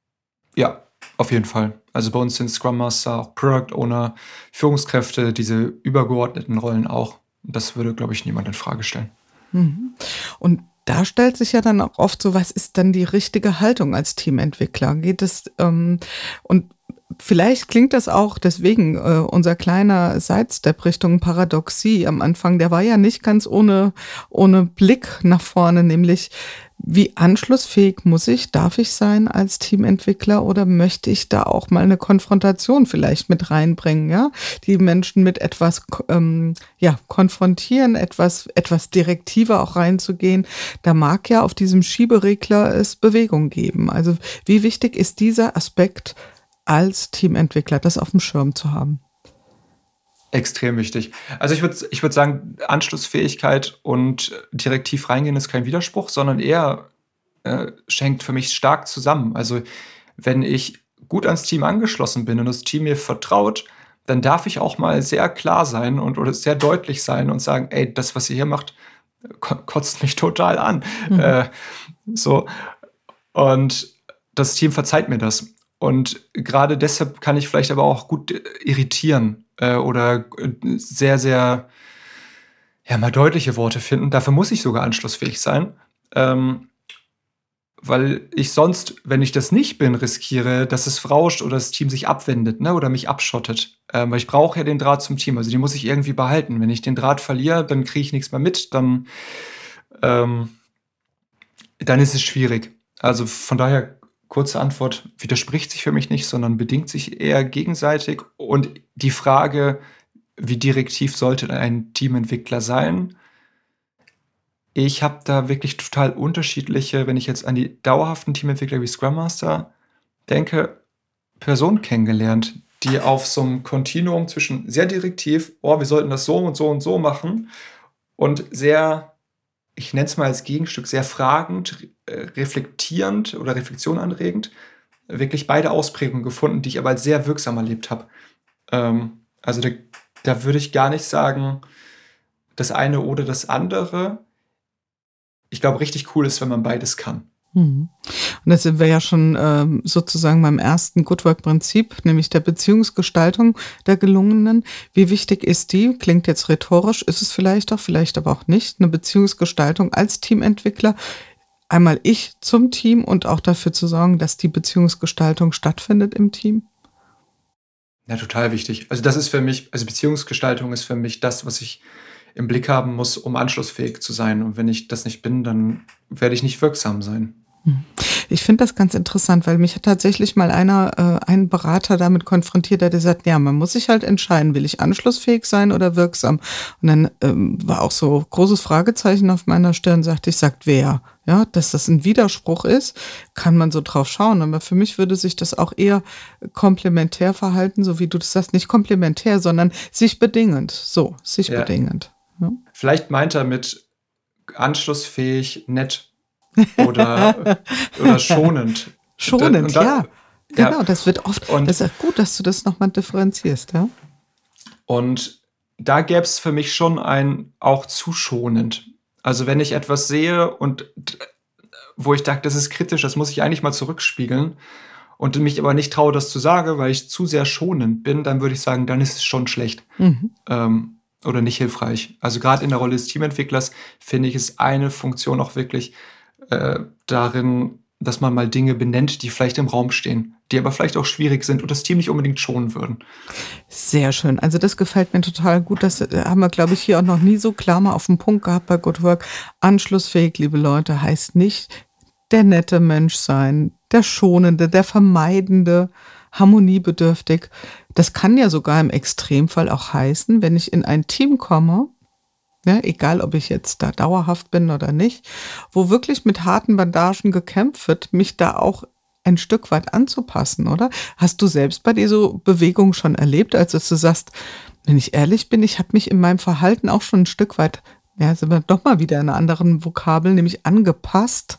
auf jeden Fall. Also bei uns sind Scrum Master, auch Product Owner, Führungskräfte, diese übergeordneten Rollen auch. Das würde, glaube ich, niemand in Frage stellen. Und da stellt sich ja dann auch oft so, was ist dann die richtige Haltung als Teamentwickler? Geht es und vielleicht klingt das auch, deswegen unser kleiner Sidestep Richtung Paradoxie am Anfang, der war ja nicht ganz ohne Blick nach vorne, nämlich wie anschlussfähig darf ich sein als Teamentwickler oder möchte ich da auch mal eine Konfrontation vielleicht mit reinbringen, ja? Die Menschen mit etwas konfrontieren, etwas direktiver auch reinzugehen. Da mag ja auf diesem Schieberegler es Bewegung geben. Also wie wichtig ist dieser Aspekt als Teamentwickler, das auf dem Schirm zu haben? Extrem wichtig. Also ich würde sagen, Anschlussfähigkeit und direktiv reingehen ist kein Widerspruch, sondern eher schenkt für mich stark zusammen. Also wenn ich gut ans Team angeschlossen bin und das Team mir vertraut, dann darf ich auch mal sehr klar sein oder sehr deutlich sein und sagen, ey, das, was ihr hier macht, kotzt mich total an. So. Und das Team verzeiht mir das. Und gerade deshalb kann ich vielleicht aber auch gut irritieren oder sehr, sehr mal deutliche Worte finden. Dafür muss ich sogar anschlussfähig sein. Weil ich sonst, wenn ich das nicht bin, riskiere, dass es rauscht oder das Team sich abwendet, ne, oder mich abschottet. Weil ich brauche ja den Draht zum Team, also den muss ich irgendwie behalten. Wenn ich den Draht verliere, dann kriege ich nichts mehr mit, dann ist es schwierig. Also von daher, kurze Antwort, widerspricht sich für mich nicht, sondern bedingt sich eher gegenseitig. Und die Frage, wie direktiv sollte ein Teamentwickler sein? Ich habe da wirklich total unterschiedliche, wenn ich jetzt an die dauerhaften Teamentwickler wie Scrum Master denke, Personen kennengelernt, die auf so einem Kontinuum zwischen sehr direktiv, wir sollten das so und so und so machen, und sehr, ich nenne es mal als Gegenstück, sehr fragend, reflektierend oder Reflexion anregend, wirklich beide Ausprägungen gefunden, die ich aber als sehr wirksam erlebt habe. Also da würde ich gar nicht sagen, das eine oder das andere. Ich glaube, richtig cool ist, wenn man beides kann. Und da sind wir ja schon sozusagen beim ersten Good Work-Prinzip, nämlich der Beziehungsgestaltung der Gelungenen. Wie wichtig ist die? Klingt jetzt rhetorisch, ist es vielleicht aber auch nicht. Eine Beziehungsgestaltung als Teamentwickler. Einmal ich zum Team und auch dafür zu sorgen, dass die Beziehungsgestaltung stattfindet im Team. Ja, total wichtig. Also das ist für mich, also Beziehungsgestaltung ist für mich das, was ich im Blick haben muss, um anschlussfähig zu sein. Und wenn ich das nicht bin, dann werde ich nicht wirksam sein. Ich finde das ganz interessant, weil mich hat tatsächlich mal ein Berater damit konfrontiert, der sagt, ja, man muss sich halt entscheiden, will ich anschlussfähig sein oder wirksam? Und dann war auch so großes Fragezeichen auf meiner Stirn, sagt wer? Ja, dass das ein Widerspruch ist, kann man so drauf schauen. Aber für mich würde sich das auch eher komplementär verhalten, so wie du das sagst, nicht komplementär, sondern sich bedingend. So, sich bedingend. Ja. Vielleicht meint er mit anschlussfähig, nett oder schonend. Schonend, ja. Genau, das wird oft, das ist gut, dass du das nochmal differenzierst, ja. Und da gäbe es für mich schon auch zu schonend. Also wenn ich etwas sehe und wo ich dachte, das ist kritisch, das muss ich eigentlich mal zurückspiegeln und mich aber nicht traue, das zu sagen, weil ich zu sehr schonend bin, dann würde ich sagen, dann ist es schon schlecht. Oder nicht hilfreich. Also gerade in der Rolle des Teamentwicklers finde ich es eine Funktion auch wirklich darin, dass man mal Dinge benennt, die vielleicht im Raum stehen, die aber vielleicht auch schwierig sind und das Team nicht unbedingt schonen würden. Sehr schön. Also das gefällt mir total gut. Das haben wir, glaube ich, hier auch noch nie so klar mal auf den Punkt gehabt bei Good Work. Anschlussfähig, liebe Leute, heißt nicht der nette Mensch sein, der schonende, der vermeidende, harmoniebedürftig. Das kann ja sogar im Extremfall auch heißen, wenn ich in ein Team komme, ja, egal ob ich jetzt da dauerhaft bin oder nicht, wo wirklich mit harten Bandagen gekämpft wird, mich da auch ein Stück weit anzupassen, oder? Hast du selbst bei dir so Bewegungen schon erlebt, als du sagst, wenn ich ehrlich bin, ich habe mich in meinem Verhalten auch schon ein Stück weit, ja, sind wir doch mal wieder in einer anderen Vokabel, nämlich angepasst?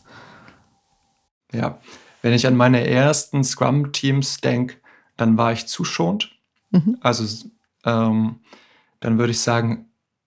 Ja, wenn ich an meine ersten Scrum-Teams denke, dann war ich zu schonend. Also dann würde ich sagen,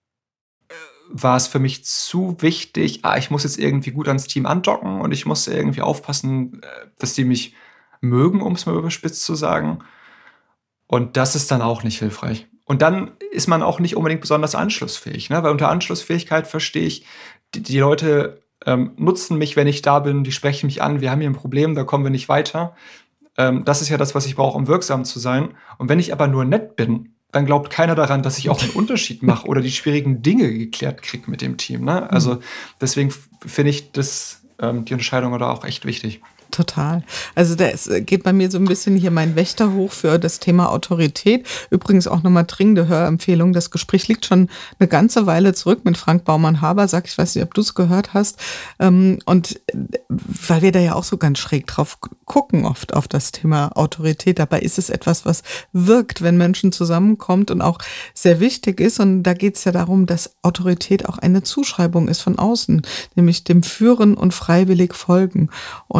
war es für mich zu wichtig, ich muss jetzt irgendwie gut ans Team andocken und ich muss irgendwie aufpassen, dass die mich mögen, um es mal überspitzt zu sagen. Und das ist dann auch nicht hilfreich. Und dann ist man auch nicht unbedingt besonders anschlussfähig, ne? Weil unter Anschlussfähigkeit verstehe ich, die Leute nutzen mich, wenn ich da bin, die sprechen mich an, wir haben hier ein Problem, da kommen wir nicht weiter. Das ist ja das, was ich brauche, um wirksam zu sein. Und wenn ich aber nur nett bin, dann glaubt keiner daran, dass ich auch einen Unterschied mache oder die schwierigen Dinge geklärt kriege mit dem Team. Ne? Also deswegen finde ich die Unterscheidung da auch echt wichtig. Total. Also da geht bei mir so ein bisschen hier mein Wächter hoch für das Thema Autorität. Übrigens auch nochmal dringende Hörempfehlung. Das Gespräch liegt schon eine ganze Weile zurück mit Frank Baumann-Haber. Ich weiß nicht, ob du es gehört hast. Und weil wir da ja auch so ganz schräg drauf gucken oft auf das Thema Autorität. Dabei ist es etwas, was wirkt, wenn Menschen zusammenkommt und auch sehr wichtig ist. Und da geht es ja darum, dass Autorität auch eine Zuschreibung ist von außen, nämlich dem Führen und freiwillig folgen. Und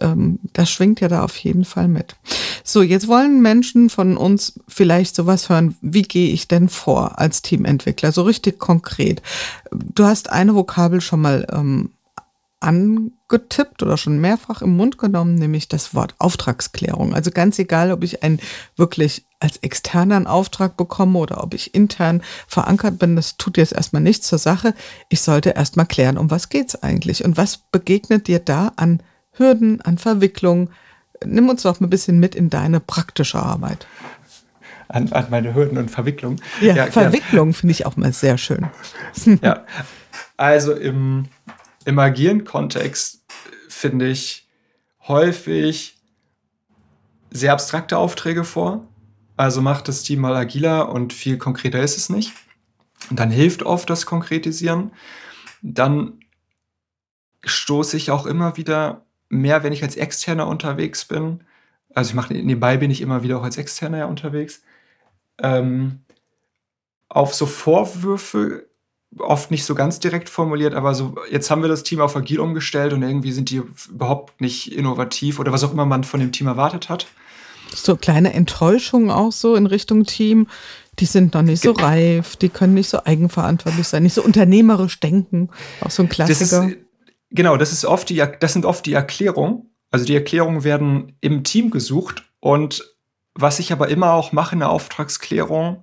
das schwingt ja da auf jeden Fall mit. So, jetzt wollen Menschen von uns vielleicht sowas hören. Wie gehe ich denn vor als Teamentwickler? So richtig konkret. Du hast eine Vokabel schon mal angetippt oder schon mehrfach im Mund genommen, nämlich das Wort Auftragsklärung. Also ganz egal, ob ich einen wirklich als externen Auftrag bekomme oder ob ich intern verankert bin, das tut jetzt erstmal nichts zur Sache. Ich sollte erstmal klären, um was geht's eigentlich und was begegnet dir da an Hürden, an Verwicklungen. Nimm uns doch ein bisschen mit in deine praktische Arbeit. An meine Hürden und Verwicklungen. Ja, Verwicklung finde ich auch mal sehr schön. Ja, also im agilen Kontext finde ich häufig sehr abstrakte Aufträge vor. Also macht das Team mal agiler und viel konkreter ist es nicht. Und dann hilft oft das Konkretisieren. Dann stoße ich auch immer wieder mehr, wenn ich als Externer unterwegs bin. Also nebenbei bin ich immer wieder auch als Externer ja unterwegs. Auf so Vorwürfe, oft nicht so ganz direkt formuliert, aber so, jetzt haben wir das Team auf agil umgestellt und irgendwie sind die überhaupt nicht innovativ oder was auch immer man von dem Team erwartet hat. So kleine Enttäuschungen auch so in Richtung Team, die sind noch nicht so reif, die können nicht so eigenverantwortlich sein, nicht so unternehmerisch denken, auch so ein Klassiker. Das sind oft die Erklärungen. Also die Erklärungen werden im Team gesucht und was ich aber immer auch mache in der Auftragsklärung,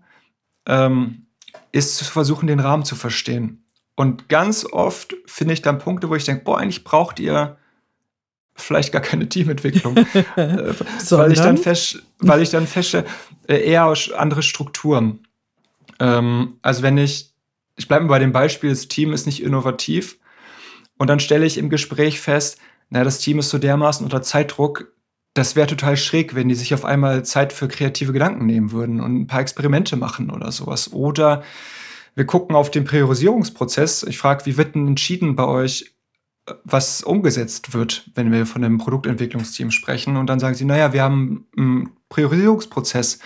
ist zu versuchen, den Rahmen zu verstehen. Und ganz oft finde ich dann Punkte, wo ich denke, eigentlich braucht ihr vielleicht gar keine Teamentwicklung. weil ich dann feststelle, eher andere Strukturen. Also wenn ich bleibe bei dem Beispiel, das Team ist nicht innovativ und dann stelle ich im Gespräch fest, das Team ist so dermaßen unter Zeitdruck, das wäre total schräg, wenn die sich auf einmal Zeit für kreative Gedanken nehmen würden und ein paar Experimente machen oder sowas. Oder wir gucken auf den Priorisierungsprozess. Ich frage, wie wird denn entschieden bei euch, was umgesetzt wird, wenn wir von einem Produktentwicklungsteam sprechen? Und dann sagen sie, wir haben einen Priorisierungsprozess.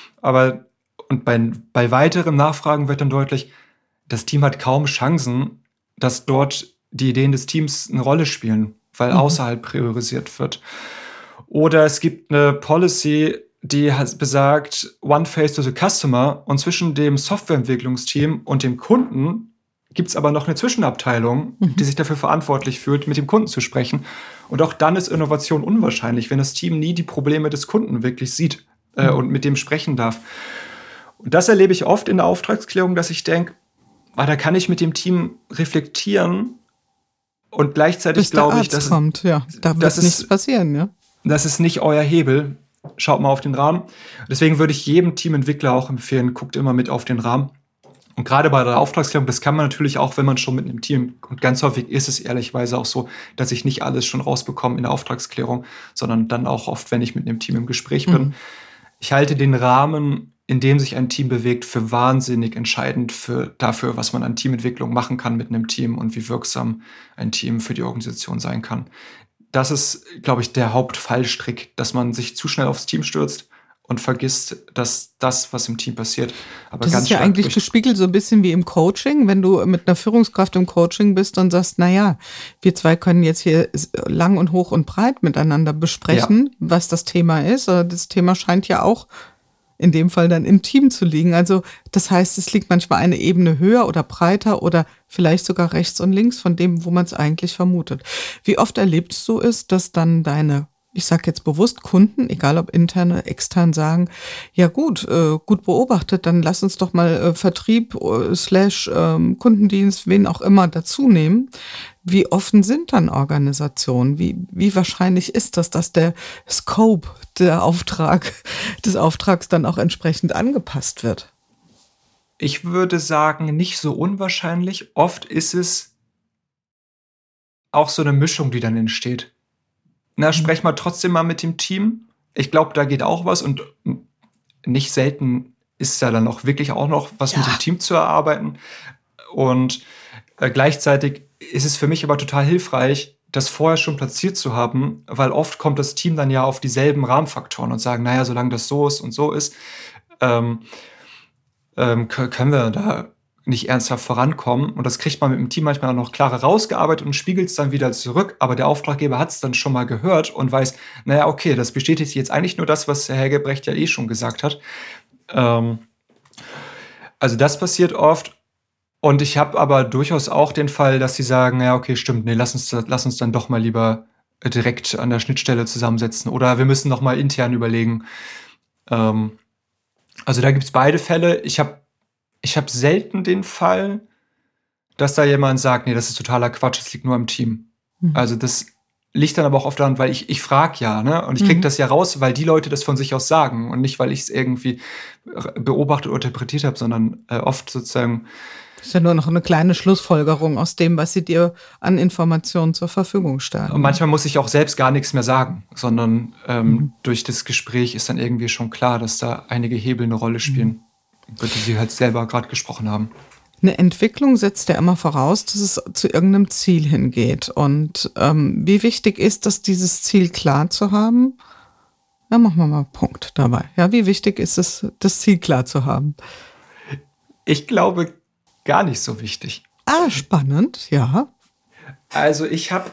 Und bei weiteren Nachfragen wird dann deutlich, das Team hat kaum Chancen, dass dort die Ideen des Teams eine Rolle spielen, weil außerhalb priorisiert wird. Oder es gibt eine Policy, die besagt, one face to the customer, und zwischen dem Softwareentwicklungsteam und dem Kunden gibt es aber noch eine Zwischenabteilung, die sich dafür verantwortlich fühlt, mit dem Kunden zu sprechen. Und auch dann ist Innovation unwahrscheinlich, wenn das Team nie die Probleme des Kunden wirklich sieht und mit dem sprechen darf. Und das erlebe ich oft in der Auftragsklärung, dass ich denke, da kann ich mit dem Team reflektieren und gleichzeitig glaube ich, dass da wird nichts passieren, ja. Das ist nicht euer Hebel. Schaut mal auf den Rahmen. Deswegen würde ich jedem Teamentwickler auch empfehlen, guckt immer mit auf den Rahmen. Und gerade bei der Auftragsklärung, das kann man natürlich auch, wenn man schon mit einem Team, und ganz häufig ist es ehrlicherweise auch so, dass ich nicht alles schon rausbekomme in der Auftragsklärung, sondern dann auch oft, wenn ich mit einem Team im Gespräch bin. Ich halte den Rahmen, in dem sich ein Team bewegt, für wahnsinnig entscheidend dafür, was man an Teamentwicklung machen kann mit einem Team und wie wirksam ein Team für die Organisation sein kann. Das ist, glaube ich, der Hauptfallstrick, dass man sich zu schnell aufs Team stürzt und vergisst, dass das, was im Team passiert, aber das ganz ist ja eigentlich gespiegelt so ein bisschen wie im Coaching, wenn du mit einer Führungskraft im Coaching bist und sagst, wir zwei können jetzt hier lang und hoch und breit miteinander besprechen, was das Thema ist. Das Thema scheint ja auch in dem Fall dann im Team zu liegen. Also das heißt, es liegt manchmal eine Ebene höher oder breiter oder vielleicht sogar rechts und links von dem, wo man es eigentlich vermutet. Wie oft erlebst du es, dass dann deine, ich sage jetzt bewusst Kunden, egal ob intern oder extern, sagen, ja gut beobachtet, dann lass uns doch mal Vertrieb / Kundendienst, wen auch immer dazu nehmen. Wie offen sind dann Organisationen? Wie wahrscheinlich ist das, dass der Scope des Auftrags dann auch entsprechend angepasst wird? Ich würde sagen, nicht so unwahrscheinlich. Oft ist es auch so eine Mischung, die dann entsteht. Sprech mal trotzdem mal mit dem Team. Ich glaube, da geht auch was und nicht selten ist da dann auch wirklich auch noch was mit dem Team zu erarbeiten. Und gleichzeitig ist es für mich aber total hilfreich, das vorher schon platziert zu haben, weil oft kommt das Team dann ja auf dieselben Rahmenfaktoren und sagen, solange das so ist und so ist, können wir da nicht ernsthaft vorankommen. Und das kriegt man mit dem Team manchmal auch noch klarer rausgearbeitet und spiegelt es dann wieder zurück. Aber der Auftraggeber hat es dann schon mal gehört und weiß, naja, okay, das bestätigt jetzt eigentlich nur das, was Herr Helgebrecht ja schon gesagt hat. Also das passiert oft. Und ich habe aber durchaus auch den Fall, dass sie sagen, ja, okay, stimmt, nee, lass uns dann doch mal lieber direkt an der Schnittstelle zusammensetzen. Oder wir müssen noch mal intern überlegen. Also da gibt es beide Fälle. Ich hab selten den Fall, dass da jemand sagt, nee, das ist totaler Quatsch, das liegt nur am Team. Also das liegt dann aber auch oft daran, weil ich frage ja, ne? Und ich kriege das ja raus, weil die Leute das von sich aus sagen und nicht, weil ich es irgendwie beobachtet oder interpretiert habe, sondern oft sozusagen. Das ist ja nur noch eine kleine Schlussfolgerung aus dem, was sie dir an Informationen zur Verfügung stellen. Und manchmal muss ich auch selbst gar nichts mehr sagen, sondern durch das Gespräch ist dann irgendwie schon klar, dass da einige Hebel eine Rolle spielen, über die Sie halt selber gerade gesprochen haben. Eine Entwicklung setzt ja immer voraus, dass es zu irgendeinem Ziel hingeht. Und wie wichtig ist es, dieses Ziel klar zu haben? Ja, machen wir mal einen Punkt dabei. Ja, wie wichtig ist es, das Ziel klar zu haben? Ich glaube, gar nicht so wichtig. Spannend, ja. Also ich habe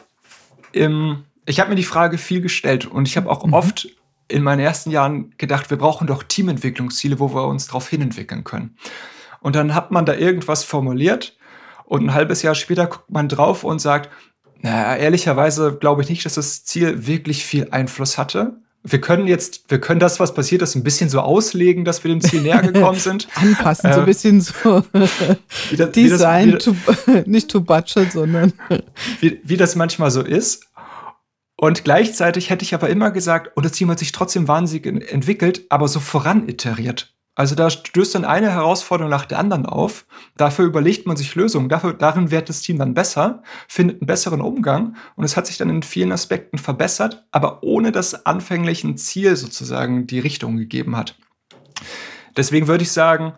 mir die Frage viel gestellt und ich habe auch oft in meinen ersten Jahren gedacht, wir brauchen doch Teamentwicklungsziele, wo wir uns darauf hinentwickeln können. Und dann hat man da irgendwas formuliert und ein halbes Jahr später guckt man drauf und sagt, naja, ehrlicherweise glaube ich nicht, dass das Ziel wirklich viel Einfluss hatte. Wir können das, was passiert ist, ein bisschen so auslegen, dass wir dem Ziel näher gekommen sind. Anpassen, so ein bisschen so Design, nicht to budget, sondern wie das manchmal so ist. Und gleichzeitig hätte ich aber immer gesagt, und das Team hat sich trotzdem wahnsinnig entwickelt, aber so voran iteriert. Also da stößt dann eine Herausforderung nach der anderen auf. Dafür überlegt man sich Lösungen. Darin wird das Team dann besser, findet einen besseren Umgang. Und es hat sich dann in vielen Aspekten verbessert, aber ohne dass anfänglich ein Ziel sozusagen die Richtung gegeben hat. Deswegen würde ich sagen,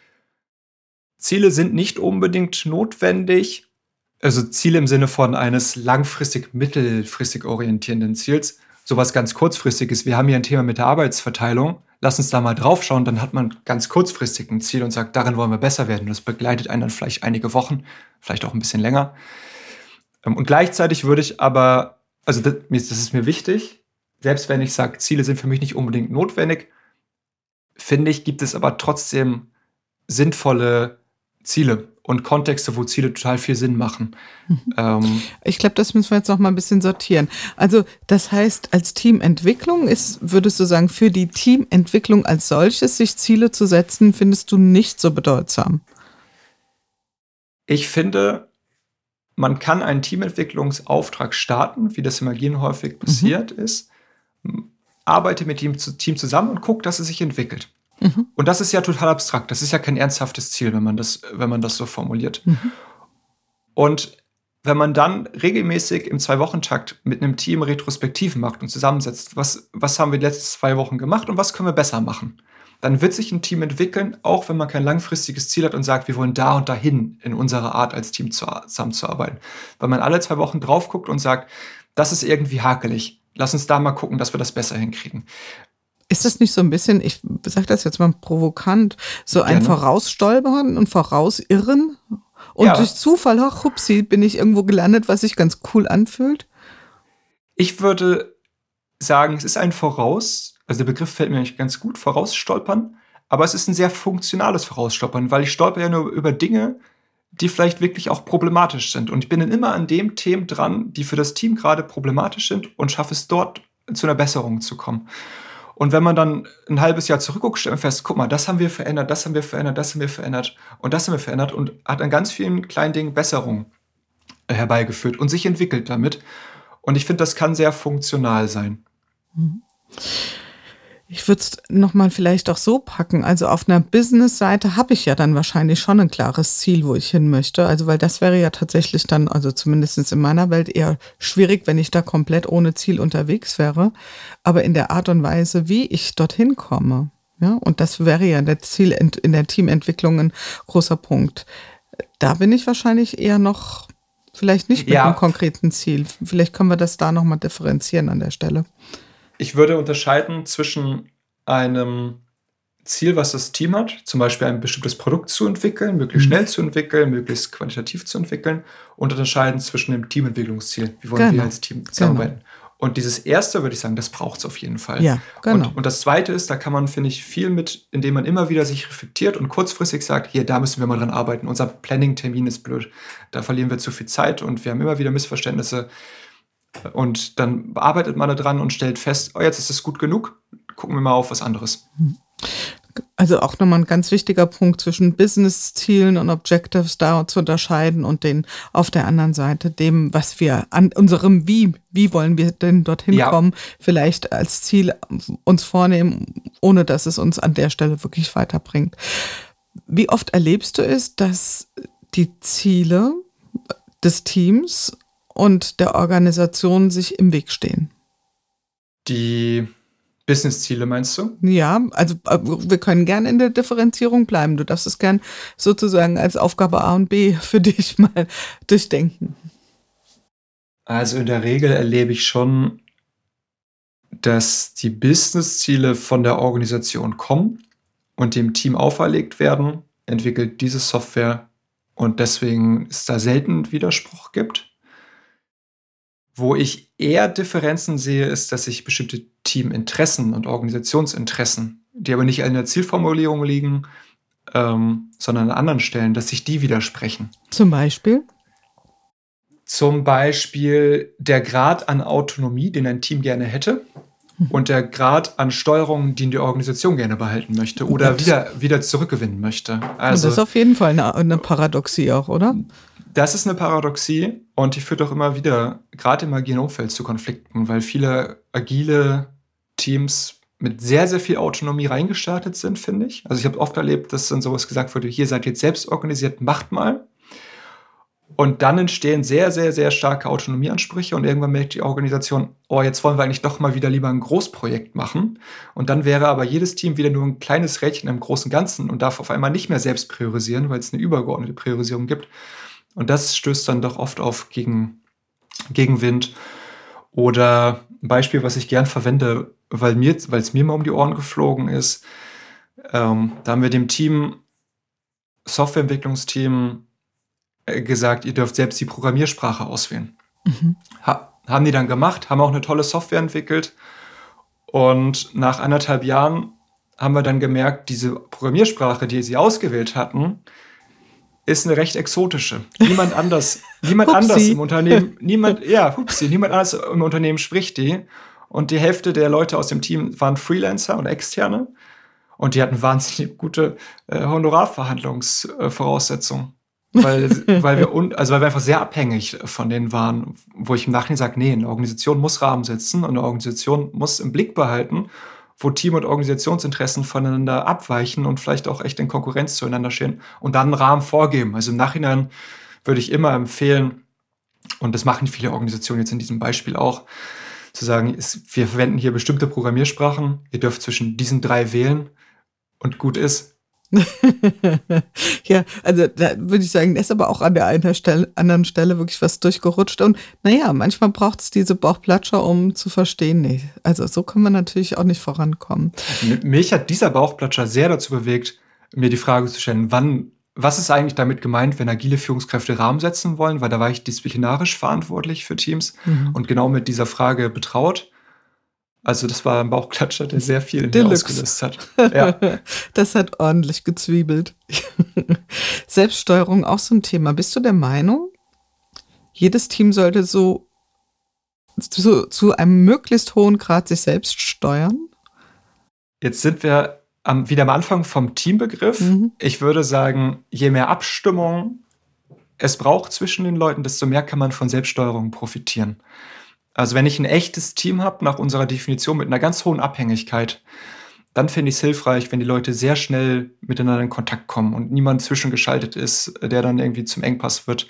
Ziele sind nicht unbedingt notwendig. Also Ziele im Sinne von eines langfristig, mittelfristig orientierenden Ziels. Sowas ganz kurzfristiges. Wir haben hier ein Thema mit der Arbeitsverteilung. Lass uns da mal drauf schauen, dann hat man ganz kurzfristig ein Ziel und sagt, darin wollen wir besser werden. Das begleitet einen dann vielleicht einige Wochen, vielleicht auch ein bisschen länger. Und gleichzeitig würde ich aber, also das ist mir wichtig, selbst wenn ich sage, Ziele sind für mich nicht unbedingt notwendig, finde ich, gibt es aber trotzdem sinnvolle Ziele und Kontexte, wo Ziele total viel Sinn machen. Ich glaube, das müssen wir jetzt noch mal ein bisschen sortieren. Also das heißt, als Teamentwicklung würdest du sagen, für die Teamentwicklung als solches, sich Ziele zu setzen, findest du nicht so bedeutsam? Ich finde, man kann einen Teamentwicklungsauftrag starten, wie das im Agilen häufig passiert ist, arbeite mit dem Team zusammen und guckt, dass es sich entwickelt. Und das ist ja total abstrakt. Das ist ja kein ernsthaftes Ziel, wenn man das so formuliert. Und wenn man dann regelmäßig im 2-Wochen-Takt mit einem Team Retrospektiven macht und zusammensetzt, was haben wir die letzten 2 Wochen gemacht und was können wir besser machen, dann wird sich ein Team entwickeln, auch wenn man kein langfristiges Ziel hat und sagt, wir wollen da und dahin in unserer Art als Team zusammenzuarbeiten. Weil man alle 2 Wochen drauf guckt und sagt, das ist irgendwie hakelig. Lass uns da mal gucken, dass wir das besser hinkriegen. Ist das nicht so ein bisschen, ich sage das jetzt mal provokant, so ein Vorausstolpern und Vorausirren? Und durch Zufall, ach, hupsi, bin ich irgendwo gelandet, was sich ganz cool anfühlt? Ich würde sagen, es ist ein also der Begriff fällt mir nicht ganz gut, Vorausstolpern, aber es ist ein sehr funktionales Vorausstolpern, weil ich stolper ja nur über Dinge, die vielleicht wirklich auch problematisch sind. Und ich bin dann immer an den Themen dran, die für das Team gerade problematisch sind und schaffe es dort zu einer Besserung zu kommen. Und wenn man dann ein halbes Jahr zurückguckt, stellt man fest, guck mal, das haben wir verändert, das haben wir verändert, das haben wir verändert und das haben wir verändert und hat an ganz vielen kleinen Dingen Besserungen herbeigeführt und sich entwickelt damit. Und ich finde, das kann sehr funktional sein. Ich würde es nochmal vielleicht auch so packen. Also auf einer Business-Seite habe ich ja dann wahrscheinlich schon ein klares Ziel, wo ich hin möchte. Also weil das wäre ja tatsächlich dann, also zumindest in meiner Welt eher schwierig, wenn ich da komplett ohne Ziel unterwegs wäre. Aber in der Art und Weise, wie ich dorthin komme, ja, und das wäre ja in der Teamentwicklung ein großer Punkt. Da bin ich wahrscheinlich eher noch vielleicht nicht mit einem konkreten Ziel. Vielleicht können wir das da nochmal differenzieren an der Stelle. Ich würde unterscheiden zwischen einem Ziel, was das Team hat, zum Beispiel ein bestimmtes Produkt zu entwickeln, möglichst schnell zu entwickeln, möglichst qualitativ zu entwickeln und unterscheiden zwischen dem Teamentwicklungsziel. Wie wollen wir als Team zusammenarbeiten? Und dieses erste, würde ich sagen, das braucht es auf jeden Fall. Ja, genau. Und das zweite ist, da kann man, finde ich, viel mit, indem man immer wieder sich reflektiert und kurzfristig sagt, hier, da müssen wir mal dran arbeiten. Unser Planning-Termin ist blöd. Da verlieren wir zu viel Zeit und wir haben immer wieder Missverständnisse. Und dann arbeitet man da dran und stellt fest, oh, jetzt ist es gut genug, gucken wir mal auf was anderes. Also auch nochmal ein ganz wichtiger Punkt zwischen Business-Zielen und Objectives da zu unterscheiden und den auf der anderen Seite dem, was wir an unserem wie wollen wir denn dorthin kommen, vielleicht als Ziel uns vornehmen, ohne dass es uns an der Stelle wirklich weiterbringt. Wie oft erlebst du es, dass die Ziele des Teams und der Organisation sich im Weg stehen? Die Business-Ziele meinst du? Ja, also wir können gerne in der Differenzierung bleiben. Du darfst es gern sozusagen als Aufgabe A und B für dich mal durchdenken. Also in der Regel erlebe ich schon, dass die Business-Ziele von der Organisation kommen und dem Team auferlegt werden, entwickelt diese Software und deswegen es da selten Widerspruch gibt. Wo ich eher Differenzen sehe, ist, dass sich bestimmte Teaminteressen und Organisationsinteressen, die aber nicht in der Zielformulierung liegen, sondern an anderen Stellen, dass sich die widersprechen. Zum Beispiel? Zum Beispiel der Grad an Autonomie, den ein Team gerne hätte, und der Grad an Steuerung, den die Organisation gerne behalten möchte oder wieder zurückgewinnen möchte. Also, und das ist auf jeden Fall eine Paradoxie auch, oder? Das ist eine Paradoxie und die führt auch immer wieder, gerade im agilen Umfeld, zu Konflikten, weil viele agile Teams mit sehr, sehr viel Autonomie reingestartet sind, finde ich. Also ich habe oft erlebt, dass dann sowas gesagt wurde, hier seid ihr jetzt selbst organisiert, macht mal. Und dann entstehen sehr, sehr, sehr starke Autonomieansprüche und irgendwann merkt die Organisation, oh, jetzt wollen wir eigentlich doch mal wieder lieber ein Großprojekt machen. Und dann wäre aber jedes Team wieder nur ein kleines Rädchen im großen Ganzen und darf auf einmal nicht mehr selbst priorisieren, weil es eine übergeordnete Priorisierung gibt. Und das stößt dann doch oft auf Gegenwind. Oder ein Beispiel, was ich gern verwende, weil es mir mal um die Ohren geflogen ist. Da haben wir dem Softwareentwicklungsteam, gesagt, ihr dürft selbst die Programmiersprache auswählen. Haben die dann gemacht, haben auch eine tolle Software entwickelt. Und nach 1,5 Jahren haben wir dann gemerkt, diese Programmiersprache, die sie ausgewählt hatten, ist eine recht exotische. Niemand anders im Unternehmen, niemand anders im Unternehmen spricht die. Und die Hälfte der Leute aus dem Team waren Freelancer und Externe. Und die hatten wahnsinnig gute Honorarverhandlungsvoraussetzungen. Weil wir einfach sehr abhängig von denen waren, wo ich im Nachhinein sage, nee, eine Organisation muss Rahmen setzen und eine Organisation muss im Blick behalten, wo Team- und Organisationsinteressen voneinander abweichen und vielleicht auch echt in Konkurrenz zueinander stehen und dann einen Rahmen vorgeben. Also im Nachhinein würde ich immer empfehlen, und das machen viele Organisationen jetzt in diesem Beispiel auch, zu sagen, wir verwenden hier bestimmte Programmiersprachen, ihr dürft zwischen diesen 3 wählen und gut ist. Ja, also da würde ich sagen, da ist aber auch an der anderen Stelle wirklich was durchgerutscht. Und naja, manchmal braucht es diese Bauchplatscher, um zu verstehen, nee, also so können wir natürlich auch nicht vorankommen. Mich hat dieser Bauchplatscher sehr dazu bewegt, mir die Frage zu stellen, was ist eigentlich damit gemeint, wenn agile Führungskräfte Rahmen setzen wollen? Weil da war ich disziplinarisch verantwortlich für Teams und genau mit dieser Frage betraut. Also das war ein Bauchklatscher, der sehr viel in mir ausgelöst hat. Ja. Das hat ordentlich gezwiebelt. Selbststeuerung auch so ein Thema. Bist du der Meinung, jedes Team sollte so zu einem möglichst hohen Grad sich selbst steuern? Jetzt sind wir wieder am Anfang vom Teambegriff. Ich würde sagen, je mehr Abstimmung es braucht zwischen den Leuten, desto mehr kann man von Selbststeuerung profitieren. Also wenn ich ein echtes Team habe, nach unserer Definition mit einer ganz hohen Abhängigkeit, dann finde ich es hilfreich, wenn die Leute sehr schnell miteinander in Kontakt kommen und niemand zwischengeschaltet ist, der dann irgendwie zum Engpass wird.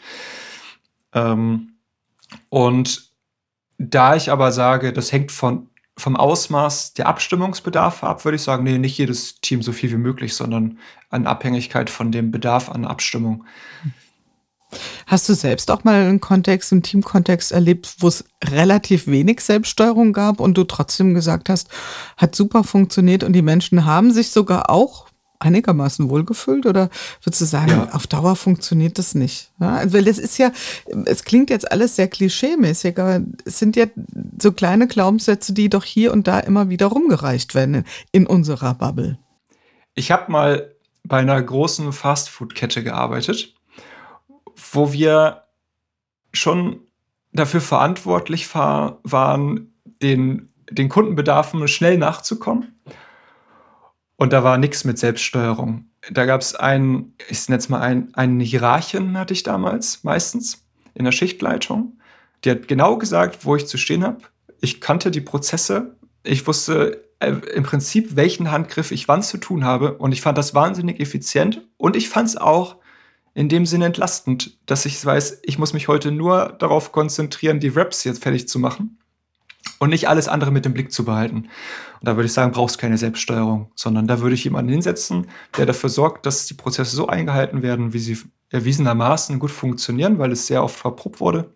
Und da ich aber sage, das hängt vom Ausmaß der Abstimmungsbedarfe ab, würde ich sagen, nee, nicht jedes Team so viel wie möglich, sondern an Abhängigkeit von dem Bedarf an Abstimmung. Hast du selbst auch mal einen Kontext, einen Teamkontext erlebt, wo es relativ wenig Selbststeuerung gab und du trotzdem gesagt hast, hat super funktioniert und die Menschen haben sich sogar auch einigermaßen wohlgefühlt? Oder würdest du sagen, Ja. auf Dauer funktioniert das nicht? Ja, also, weil das ist ja, es klingt jetzt alles sehr klischeemäßig, aber es sind ja so kleine Glaubenssätze, die doch hier und da immer wieder rumgereicht werden in unserer Bubble. Ich habe mal bei einer großen Fastfood-Kette gearbeitet, wo wir schon dafür verantwortlich waren, den Kundenbedarfen schnell nachzukommen. Und da war nichts mit Selbststeuerung. Da gab es ich nenne es mal einen Hierarchen, hatte ich damals meistens in der Schichtleitung. Die hat genau gesagt, wo ich zu stehen habe. Ich kannte die Prozesse. Ich wusste im Prinzip, welchen Handgriff ich wann zu tun habe. Und ich fand das wahnsinnig effizient. Und ich fand es auch in dem Sinne entlastend, dass ich weiß, ich muss mich heute nur darauf konzentrieren, die Raps jetzt fertig zu machen und nicht alles andere mit dem Blick zu behalten. Und da würde ich sagen, brauchst keine Selbststeuerung, sondern da würde ich jemanden hinsetzen, der dafür sorgt, dass die Prozesse so eingehalten werden, wie sie erwiesenermaßen gut funktionieren, weil es sehr oft verprobt wurde.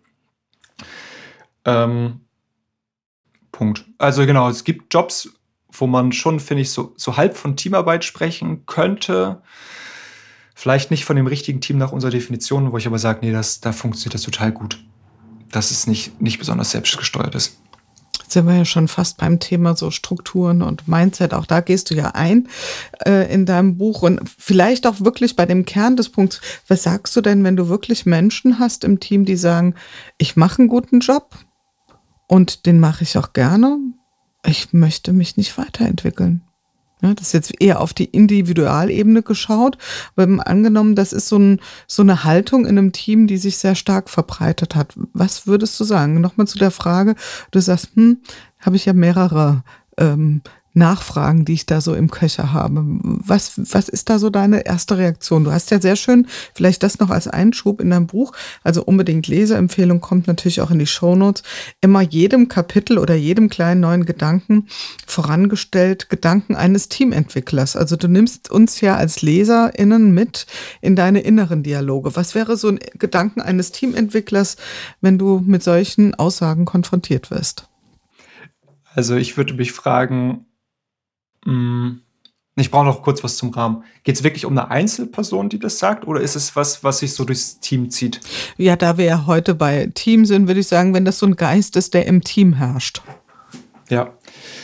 Punkt. Also genau, es gibt Jobs, wo man schon, finde ich, so halb von Teamarbeit sprechen könnte. Vielleicht nicht von dem richtigen Team nach unserer Definition, wo ich aber sage, nee, da funktioniert das total gut. Dass es nicht besonders selbstgesteuert ist. Jetzt sind wir ja schon fast beim Thema so Strukturen und Mindset. Auch da gehst du ja ein in deinem Buch und vielleicht auch wirklich bei dem Kern des Punkts. Was sagst du denn, wenn du wirklich Menschen hast im Team, die sagen, ich mache einen guten Job und den mache ich auch gerne. Ich möchte mich nicht weiterentwickeln. Ja, das ist jetzt eher auf die Individualebene geschaut, weil angenommen, das ist so eine Haltung in einem Team, die sich sehr stark verbreitet hat. Was würdest du sagen? Nochmal zu der Frage, du sagst, habe ich ja mehrere Nachfragen, die ich da so im Köcher habe. Was ist da so deine erste Reaktion? Du hast ja sehr schön, vielleicht das noch als Einschub in deinem Buch, also unbedingt Leseempfehlung, kommt natürlich auch in die Shownotes, immer jedem Kapitel oder jedem kleinen neuen Gedanken vorangestellt, Gedanken eines Teamentwicklers. Also du nimmst uns ja als LeserInnen mit in deine inneren Dialoge. Was wäre so ein Gedanken eines Teamentwicklers, wenn du mit solchen Aussagen konfrontiert wirst? Also ich würde mich fragen, ich brauche noch kurz was zum Rahmen. Geht es wirklich um eine Einzelperson, die das sagt, oder ist es was sich so durchs Team zieht? Ja, da wir ja heute bei Team sind, würde ich sagen, wenn das so ein Geist ist, der im Team herrscht. Ja.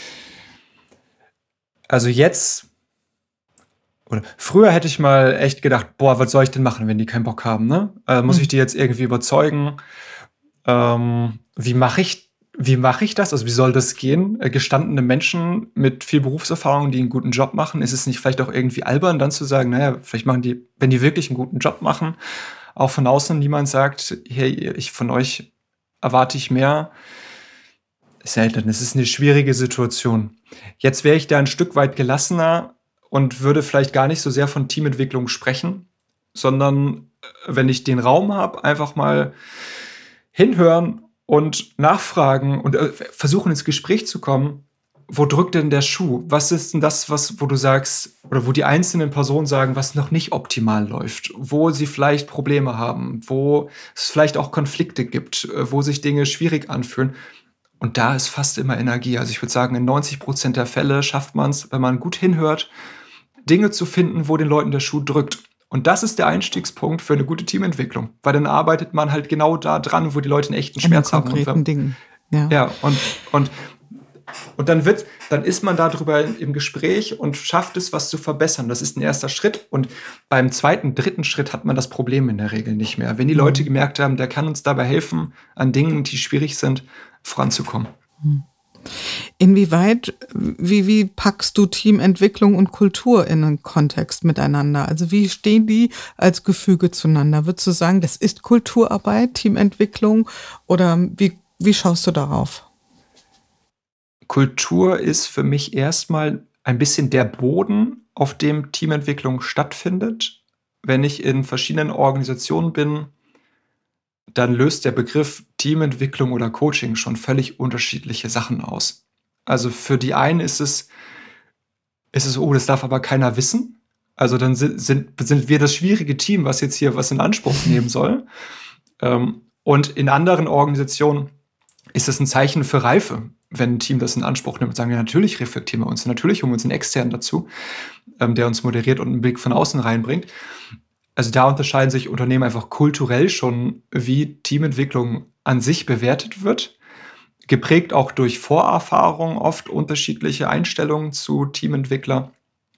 Also jetzt, oder früher hätte ich mal echt gedacht, boah, was soll ich denn machen, wenn die keinen Bock haben, ne? Muss ich die jetzt irgendwie überzeugen? Wie mache ich das? Also wie soll das gehen? Gestandene Menschen mit viel Berufserfahrung, die einen guten Job machen, ist es nicht vielleicht auch irgendwie albern, dann zu sagen, naja, vielleicht machen die, wenn die wirklich einen guten Job machen, auch von außen niemand sagt, hey, von euch erwarte ich mehr. Selten, es ist eine schwierige Situation. Jetzt wäre ich da ein Stück weit gelassener und würde vielleicht gar nicht so sehr von Teamentwicklung sprechen, sondern wenn ich den Raum habe, einfach mal hinhören und nachfragen und versuchen ins Gespräch zu kommen, wo drückt denn der Schuh? Was ist denn das, wo du sagst, oder wo die einzelnen Personen sagen, was noch nicht optimal läuft, wo sie vielleicht Probleme haben, wo es vielleicht auch Konflikte gibt, wo sich Dinge schwierig anfühlen. Und da ist fast immer Energie. Also ich würde sagen, in 90% der Fälle schafft man es, wenn man gut hinhört, Dinge zu finden, wo den Leuten der Schuh drückt. Und das ist der Einstiegspunkt für eine gute Teamentwicklung, weil dann arbeitet man halt genau da dran, wo die Leute einen echten Schmerz haben. Konkreten Dingen. Ja, und dann ist man darüber im Gespräch und schafft es, was zu verbessern. Das ist ein erster Schritt. Und beim zweiten, dritten Schritt hat man das Problem in der Regel nicht mehr. Wenn die Leute gemerkt haben, der kann uns dabei helfen, an Dingen, die schwierig sind, voranzukommen. Inwieweit, wie packst du Teamentwicklung und Kultur in einen Kontext miteinander? Also wie stehen die als Gefüge zueinander? Würdest du sagen, das ist Kulturarbeit, Teamentwicklung, oder wie schaust du darauf? Kultur ist für mich erstmal ein bisschen der Boden, auf dem Teamentwicklung stattfindet. Wenn ich in verschiedenen Organisationen bin, dann löst der Begriff Teamentwicklung oder Coaching schon völlig unterschiedliche Sachen aus. Also für die einen ist es, oh, das darf aber keiner wissen. Also dann sind wir das schwierige Team, was jetzt hier was in Anspruch nehmen soll. Und in anderen Organisationen ist das ein Zeichen für Reife, wenn ein Team das in Anspruch nimmt und sagen, ja, natürlich reflektieren wir uns, natürlich holen wir uns einen Externen dazu, der uns moderiert und einen Blick von außen reinbringt. Also da unterscheiden sich Unternehmen einfach kulturell schon, wie Teamentwicklung an sich bewertet wird. Geprägt auch durch Vorerfahrung, oft unterschiedliche Einstellungen zu Teamentwickler.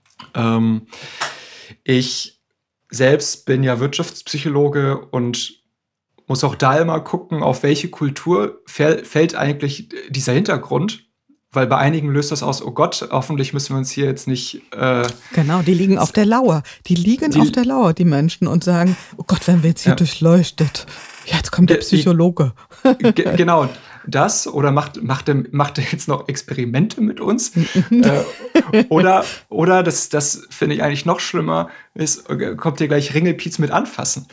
Ich selbst bin ja Wirtschaftspsychologe und muss auch da immer gucken, auf welche Kultur fällt eigentlich dieser Hintergrund. Weil bei einigen löst das aus, oh Gott, hoffentlich müssen wir uns hier jetzt nicht... Genau, die liegen auf der Lauer. Auf der Lauer, die Menschen, und sagen, oh Gott, werden wir jetzt hier durchleuchtet. Ja, jetzt kommt der Psychologe. Genau, das. Oder macht er jetzt noch Experimente mit uns? Oder das finde ich eigentlich noch schlimmer, kommt hier gleich Ringelpiez mit anfassen.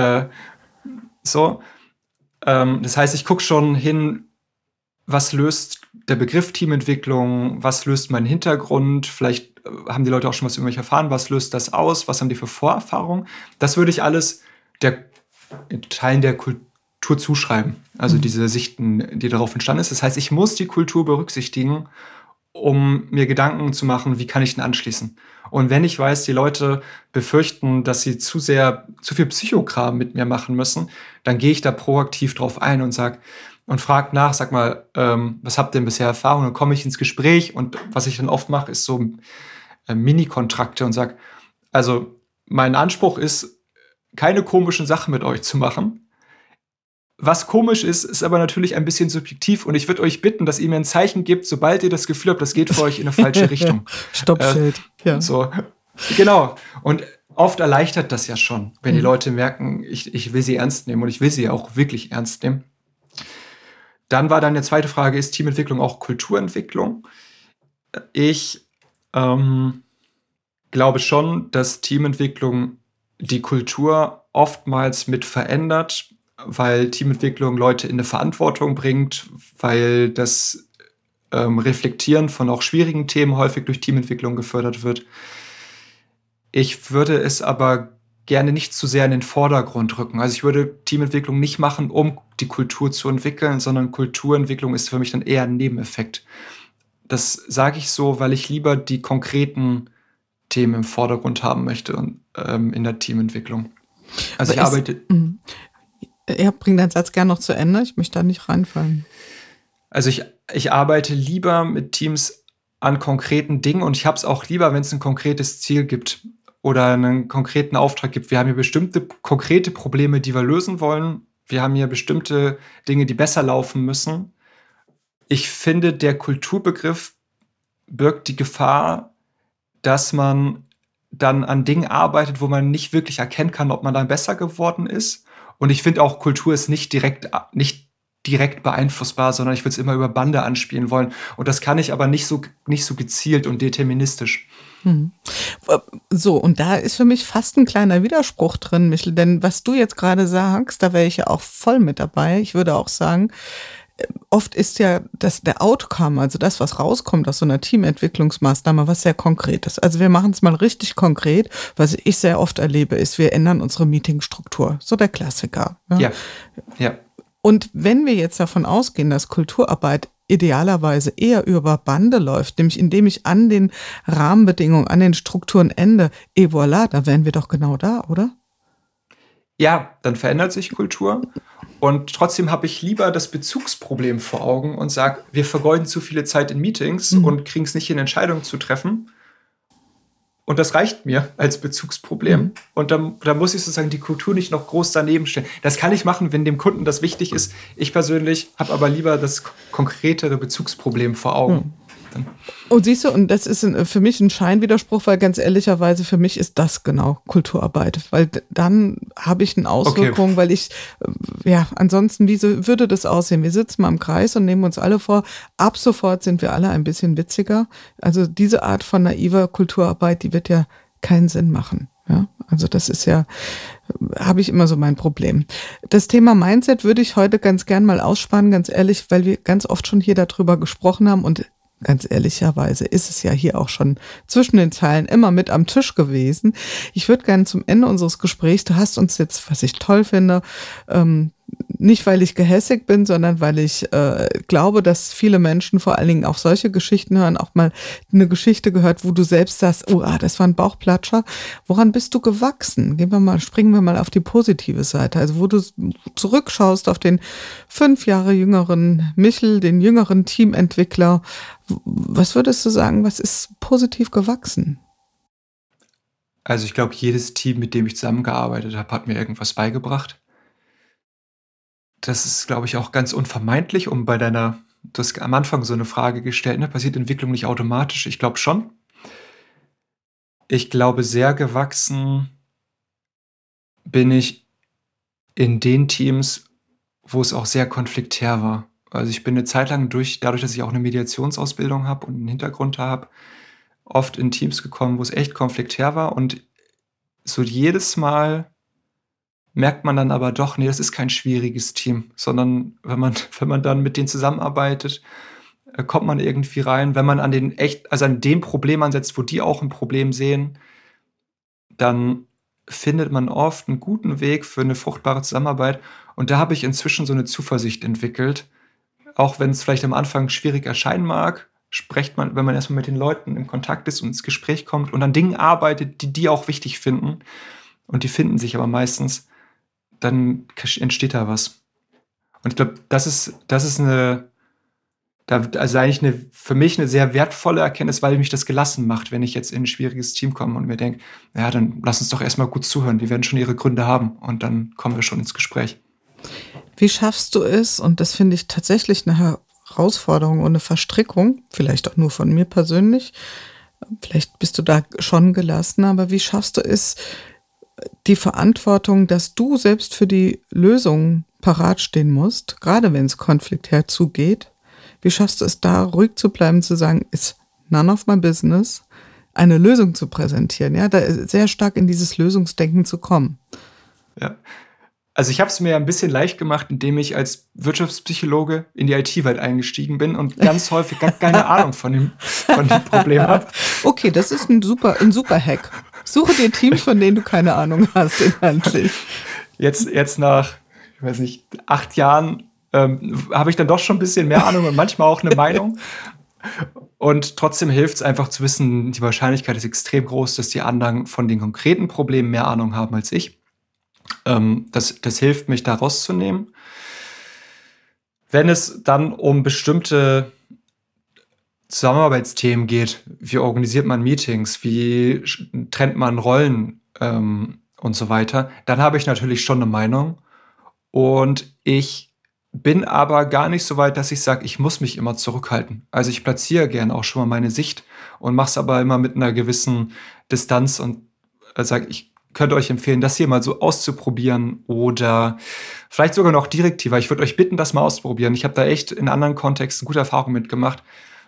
Das heißt, ich gucke schon hin, was löst der Begriff Teamentwicklung, was löst mein Hintergrund, vielleicht haben die Leute auch schon was über mich erfahren, was löst das aus, was haben die für Vorerfahrungen. Das würde ich alles in Teilen der Kultur zuschreiben, also diese Sichten, die darauf entstanden ist. Das heißt, ich muss die Kultur berücksichtigen, um mir Gedanken zu machen, wie kann ich denn anschließen. Und wenn ich weiß, die Leute befürchten, dass sie zu viel Psychokram mit mir machen müssen, dann gehe ich da proaktiv drauf ein und frage nach, sag mal, was habt ihr denn bisher Erfahrung? Dann komme ich ins Gespräch und was ich dann oft mache, ist so Mini-Kontrakte und sage, also mein Anspruch ist, keine komischen Sachen mit euch zu machen. Was komisch ist aber natürlich ein bisschen subjektiv und ich würde euch bitten, dass ihr mir ein Zeichen gebt, sobald ihr das Gefühl habt, das geht für euch in eine falsche Richtung. Stoppschild. Ja. So, genau. Und oft erleichtert das ja schon, wenn die Leute merken, ich will sie ernst nehmen und ich will sie auch wirklich ernst nehmen. Dann war dann die zweite Frage, ist Teamentwicklung auch Kulturentwicklung? Ich glaube schon, dass Teamentwicklung die Kultur oftmals mit verändert, weil Teamentwicklung Leute in eine Verantwortung bringt, weil das Reflektieren von auch schwierigen Themen häufig durch Teamentwicklung gefördert wird. Ich würde es aber gerne nicht zu sehr in den Vordergrund rücken. Also ich würde Teamentwicklung nicht machen, um die Kultur zu entwickeln, sondern Kulturentwicklung ist für mich dann eher ein Nebeneffekt. Das sage ich so, weil ich lieber die konkreten Themen im Vordergrund haben möchte und, in der Teamentwicklung. Also ich arbeite... Ja, bring deinen Satz gerne noch zu Ende. Ich möchte da nicht reinfallen. Also ich arbeite lieber mit Teams an konkreten Dingen und ich habe es auch lieber, wenn es ein konkretes Ziel gibt oder einen konkreten Auftrag gibt. Wir haben hier bestimmte konkrete Probleme, die wir lösen wollen. Wir haben hier bestimmte Dinge, die besser laufen müssen. Ich finde, der Kulturbegriff birgt die Gefahr, dass man dann an Dingen arbeitet, wo man nicht wirklich erkennen kann, ob man dann besser geworden ist. Und ich finde auch, Kultur ist nicht direkt beeinflussbar, sondern ich will es immer über Bande anspielen wollen. Und das kann ich aber nicht so gezielt und deterministisch. So, und da ist für mich fast ein kleiner Widerspruch drin, Michel, denn was du jetzt gerade sagst, da wäre ich ja auch voll mit dabei. Ich würde auch sagen, oft ist ja der Outcome, also das, was rauskommt aus so einer Teamentwicklungsmaßnahme, was sehr Konkretes. Also wir machen es mal richtig konkret. Was ich sehr oft erlebe, ist, wir ändern unsere Meetingstruktur. So der Klassiker. Ja. Und wenn wir jetzt davon ausgehen, dass Kulturarbeit idealerweise eher über Bande läuft, nämlich indem ich an den Rahmenbedingungen, an den Strukturen ende, et voilà, da wären wir doch genau da, oder? Ja, dann verändert sich Kultur. Und trotzdem habe ich lieber das Bezugsproblem vor Augen und sage, wir vergeuden zu viele Zeit in Meetings und kriegen es nicht hin, Entscheidungen zu treffen. Und das reicht mir als Bezugsproblem. Und dann muss ich sozusagen die Kultur nicht noch groß daneben stellen. Das kann ich machen, wenn dem Kunden das wichtig ist. Ich persönlich habe aber lieber das konkretere Bezugsproblem vor Augen. Und siehst du, und das ist für mich ein Scheinwiderspruch, weil ganz ehrlicherweise für mich ist das genau Kulturarbeit, weil dann habe ich eine Auswirkung, weil ich, ansonsten, wie würde das aussehen? Wir sitzen mal im Kreis und nehmen uns alle vor, ab sofort sind wir alle ein bisschen witziger. Also diese Art von naiver Kulturarbeit, die wird ja keinen Sinn machen. Ja, also das ist ja, habe ich immer so mein Problem. Das Thema Mindset würde ich heute ganz gern mal ausspannen, ganz ehrlich, weil wir ganz oft schon hier darüber gesprochen haben und ganz ehrlicherweise ist es ja hier auch schon zwischen den Zeilen immer mit am Tisch gewesen. Ich würde gerne zum Ende unseres Gesprächs, du hast uns jetzt, was ich toll finde, nicht weil ich gehässig bin, sondern weil ich glaube, dass viele Menschen vor allen Dingen auch solche Geschichten hören, auch mal eine Geschichte gehört, wo du selbst sagst, das war ein Bauchplatscher. Woran bist du gewachsen? Springen wir mal auf die positive Seite. Also wo du zurückschaust auf den 5 Jahre jüngeren Michel, den jüngeren Teamentwickler. Was würdest du sagen, was ist positiv gewachsen? Also ich glaube, jedes Team, mit dem ich zusammengearbeitet habe, hat mir irgendwas beigebracht. Das ist, glaube ich, auch ganz unvermeidlich, du hast am Anfang so eine Frage gestellt, ne? Passiert Entwicklung nicht automatisch? Ich glaube schon. Ich glaube, sehr gewachsen bin ich in den Teams, wo es auch sehr konfliktär war. Also ich bin eine Zeit lang dadurch, dass ich auch eine Mediationsausbildung habe und einen Hintergrund habe, oft in Teams gekommen, wo es echt konfliktär war. Und so jedes Mal merkt man dann aber doch, nee, das ist kein schwieriges Team, sondern wenn man dann mit denen zusammenarbeitet, kommt man irgendwie rein. Wenn man an dem Problem ansetzt, wo die auch ein Problem sehen, dann findet man oft einen guten Weg für eine fruchtbare Zusammenarbeit. Und da habe ich inzwischen so eine Zuversicht entwickelt. Auch wenn es vielleicht am Anfang schwierig erscheinen mag, spricht man, wenn man erstmal mit den Leuten im Kontakt ist und ins Gespräch kommt und an Dingen arbeitet, die auch wichtig finden, und die finden sich aber meistens, dann entsteht da was. Und ich glaube, das ist eigentlich für mich eine sehr wertvolle Erkenntnis, weil mich das gelassen macht, wenn ich jetzt in ein schwieriges Team komme und mir denke, ja, dann lass uns doch erstmal gut zuhören, die werden schon ihre Gründe haben und dann kommen wir schon ins Gespräch. Wie schaffst du es, und das finde ich tatsächlich eine Herausforderung und eine Verstrickung, vielleicht auch nur von mir persönlich, vielleicht bist du da schon gelassen, aber wie schaffst du es, die Verantwortung, dass du selbst für die Lösung parat stehen musst, gerade wenn es konfliktär zugeht, wie schaffst du es da, ruhig zu bleiben, zu sagen, it's none of my business, eine Lösung zu präsentieren, ja, da sehr stark in dieses Lösungsdenken zu kommen? Ja. Also ich habe es mir ein bisschen leicht gemacht, indem ich als Wirtschaftspsychologe in die IT-Welt eingestiegen bin und ganz häufig gar keine Ahnung von dem Problem habe. Okay, das ist ein super Hack. Suche dir Teams, von denen du keine Ahnung hast, inhaltlich. Jetzt nach, 8 Jahren habe ich dann doch schon ein bisschen mehr Ahnung und manchmal auch eine Meinung. Und trotzdem hilft es einfach zu wissen, die Wahrscheinlichkeit ist extrem groß, dass die anderen von den konkreten Problemen mehr Ahnung haben als ich. Das hilft mich, da rauszunehmen. Wenn es dann um bestimmte Zusammenarbeitsthemen geht, wie organisiert man Meetings, wie trennt man Rollen und so weiter, dann habe ich natürlich schon eine Meinung. Und ich bin aber gar nicht so weit, dass ich sage, ich muss mich immer zurückhalten. Also ich platziere gerne auch schon mal meine Sicht und mache es aber immer mit einer gewissen Distanz und sage, ich könnte euch empfehlen, das hier mal so auszuprobieren oder vielleicht sogar noch direktiver. Ich würde euch bitten, das mal auszuprobieren. Ich habe da echt in anderen Kontexten gute Erfahrungen mitgemacht.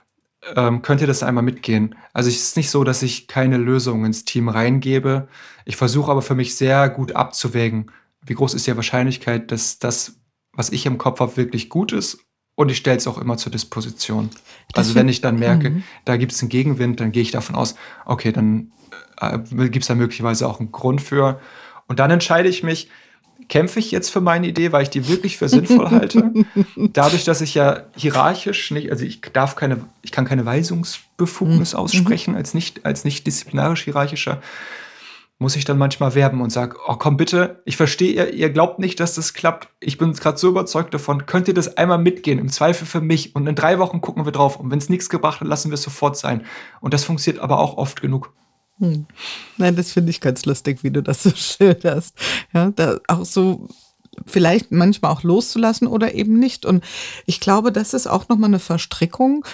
Könnt ihr das einmal mitgehen? Also es ist nicht so, dass ich keine Lösung ins Team reingebe. Ich versuche aber für mich sehr gut abzuwägen, wie groß ist die Wahrscheinlichkeit, dass das, was ich im Kopf habe, wirklich gut ist, und ich stelle es auch immer zur Disposition. Also wenn ich dann merke, da gibt es einen Gegenwind, dann gehe ich davon aus, okay, dann gibt es da möglicherweise auch einen Grund für. Und dann entscheide ich mich, kämpfe ich jetzt für meine Idee, weil ich die wirklich für sinnvoll halte. Dadurch, dass ich ja hierarchisch nicht, also ich kann keine Weisungsbefugnis aussprechen als nicht disziplinarisch hierarchischer, muss ich dann manchmal werben und sage, oh komm bitte, ich verstehe, ihr glaubt nicht, dass das klappt. Ich bin gerade so überzeugt davon, könnt ihr das einmal mitgehen, im Zweifel für mich, und in 3 Wochen gucken wir drauf, und wenn es nichts gebracht hat, lassen wir es sofort sein. Und das funktioniert aber auch oft genug. Nein, das finde ich ganz lustig, wie du das so schilderst. Ja, da auch so vielleicht manchmal auch loszulassen oder eben nicht. Und ich glaube, das ist auch nochmal eine Verstrickung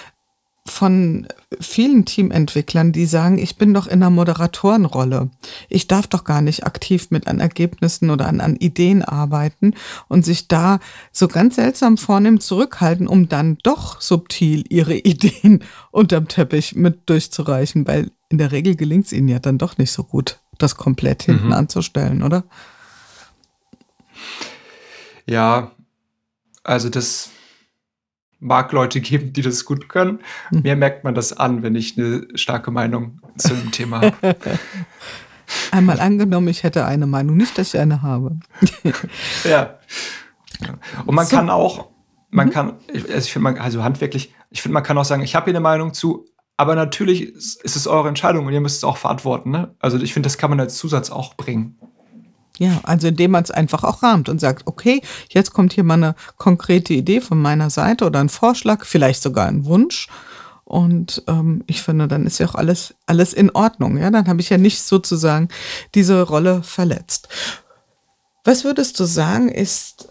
von vielen Teamentwicklern, die sagen, ich bin doch in einer Moderatorenrolle. Ich darf doch gar nicht aktiv an Ergebnissen oder an Ideen arbeiten und sich da so ganz seltsam vornehm zurückhalten, um dann doch subtil ihre Ideen unterm Teppich mit durchzureichen, weil in der Regel gelingt es ihnen ja dann doch nicht so gut, das komplett hinten anzustellen, oder? Ja, also das mag Leute geben, die das gut können. Mir merkt man das an, wenn ich eine starke Meinung zu einem Thema habe. Einmal angenommen, ich hätte eine Meinung, nicht, dass ich eine habe. Ja. Und man kann auch, ich finde, also handwerklich, ich finde, man kann auch sagen, ich habe hier eine Meinung zu, aber natürlich ist es eure Entscheidung und ihr müsst es auch verantworten. Ne? Also ich finde, das kann man als Zusatz auch bringen. Ja, also indem man es einfach auch rahmt und sagt, okay, jetzt kommt hier mal eine konkrete Idee von meiner Seite oder ein Vorschlag, vielleicht sogar ein Wunsch. Und ich finde, dann ist ja auch alles in Ordnung. Ja, dann habe ich ja nicht sozusagen diese Rolle verletzt. Was würdest du sagen, ist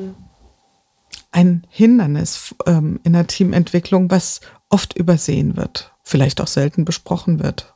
ein Hindernis in der Teamentwicklung, was oft übersehen wird, vielleicht auch selten besprochen wird?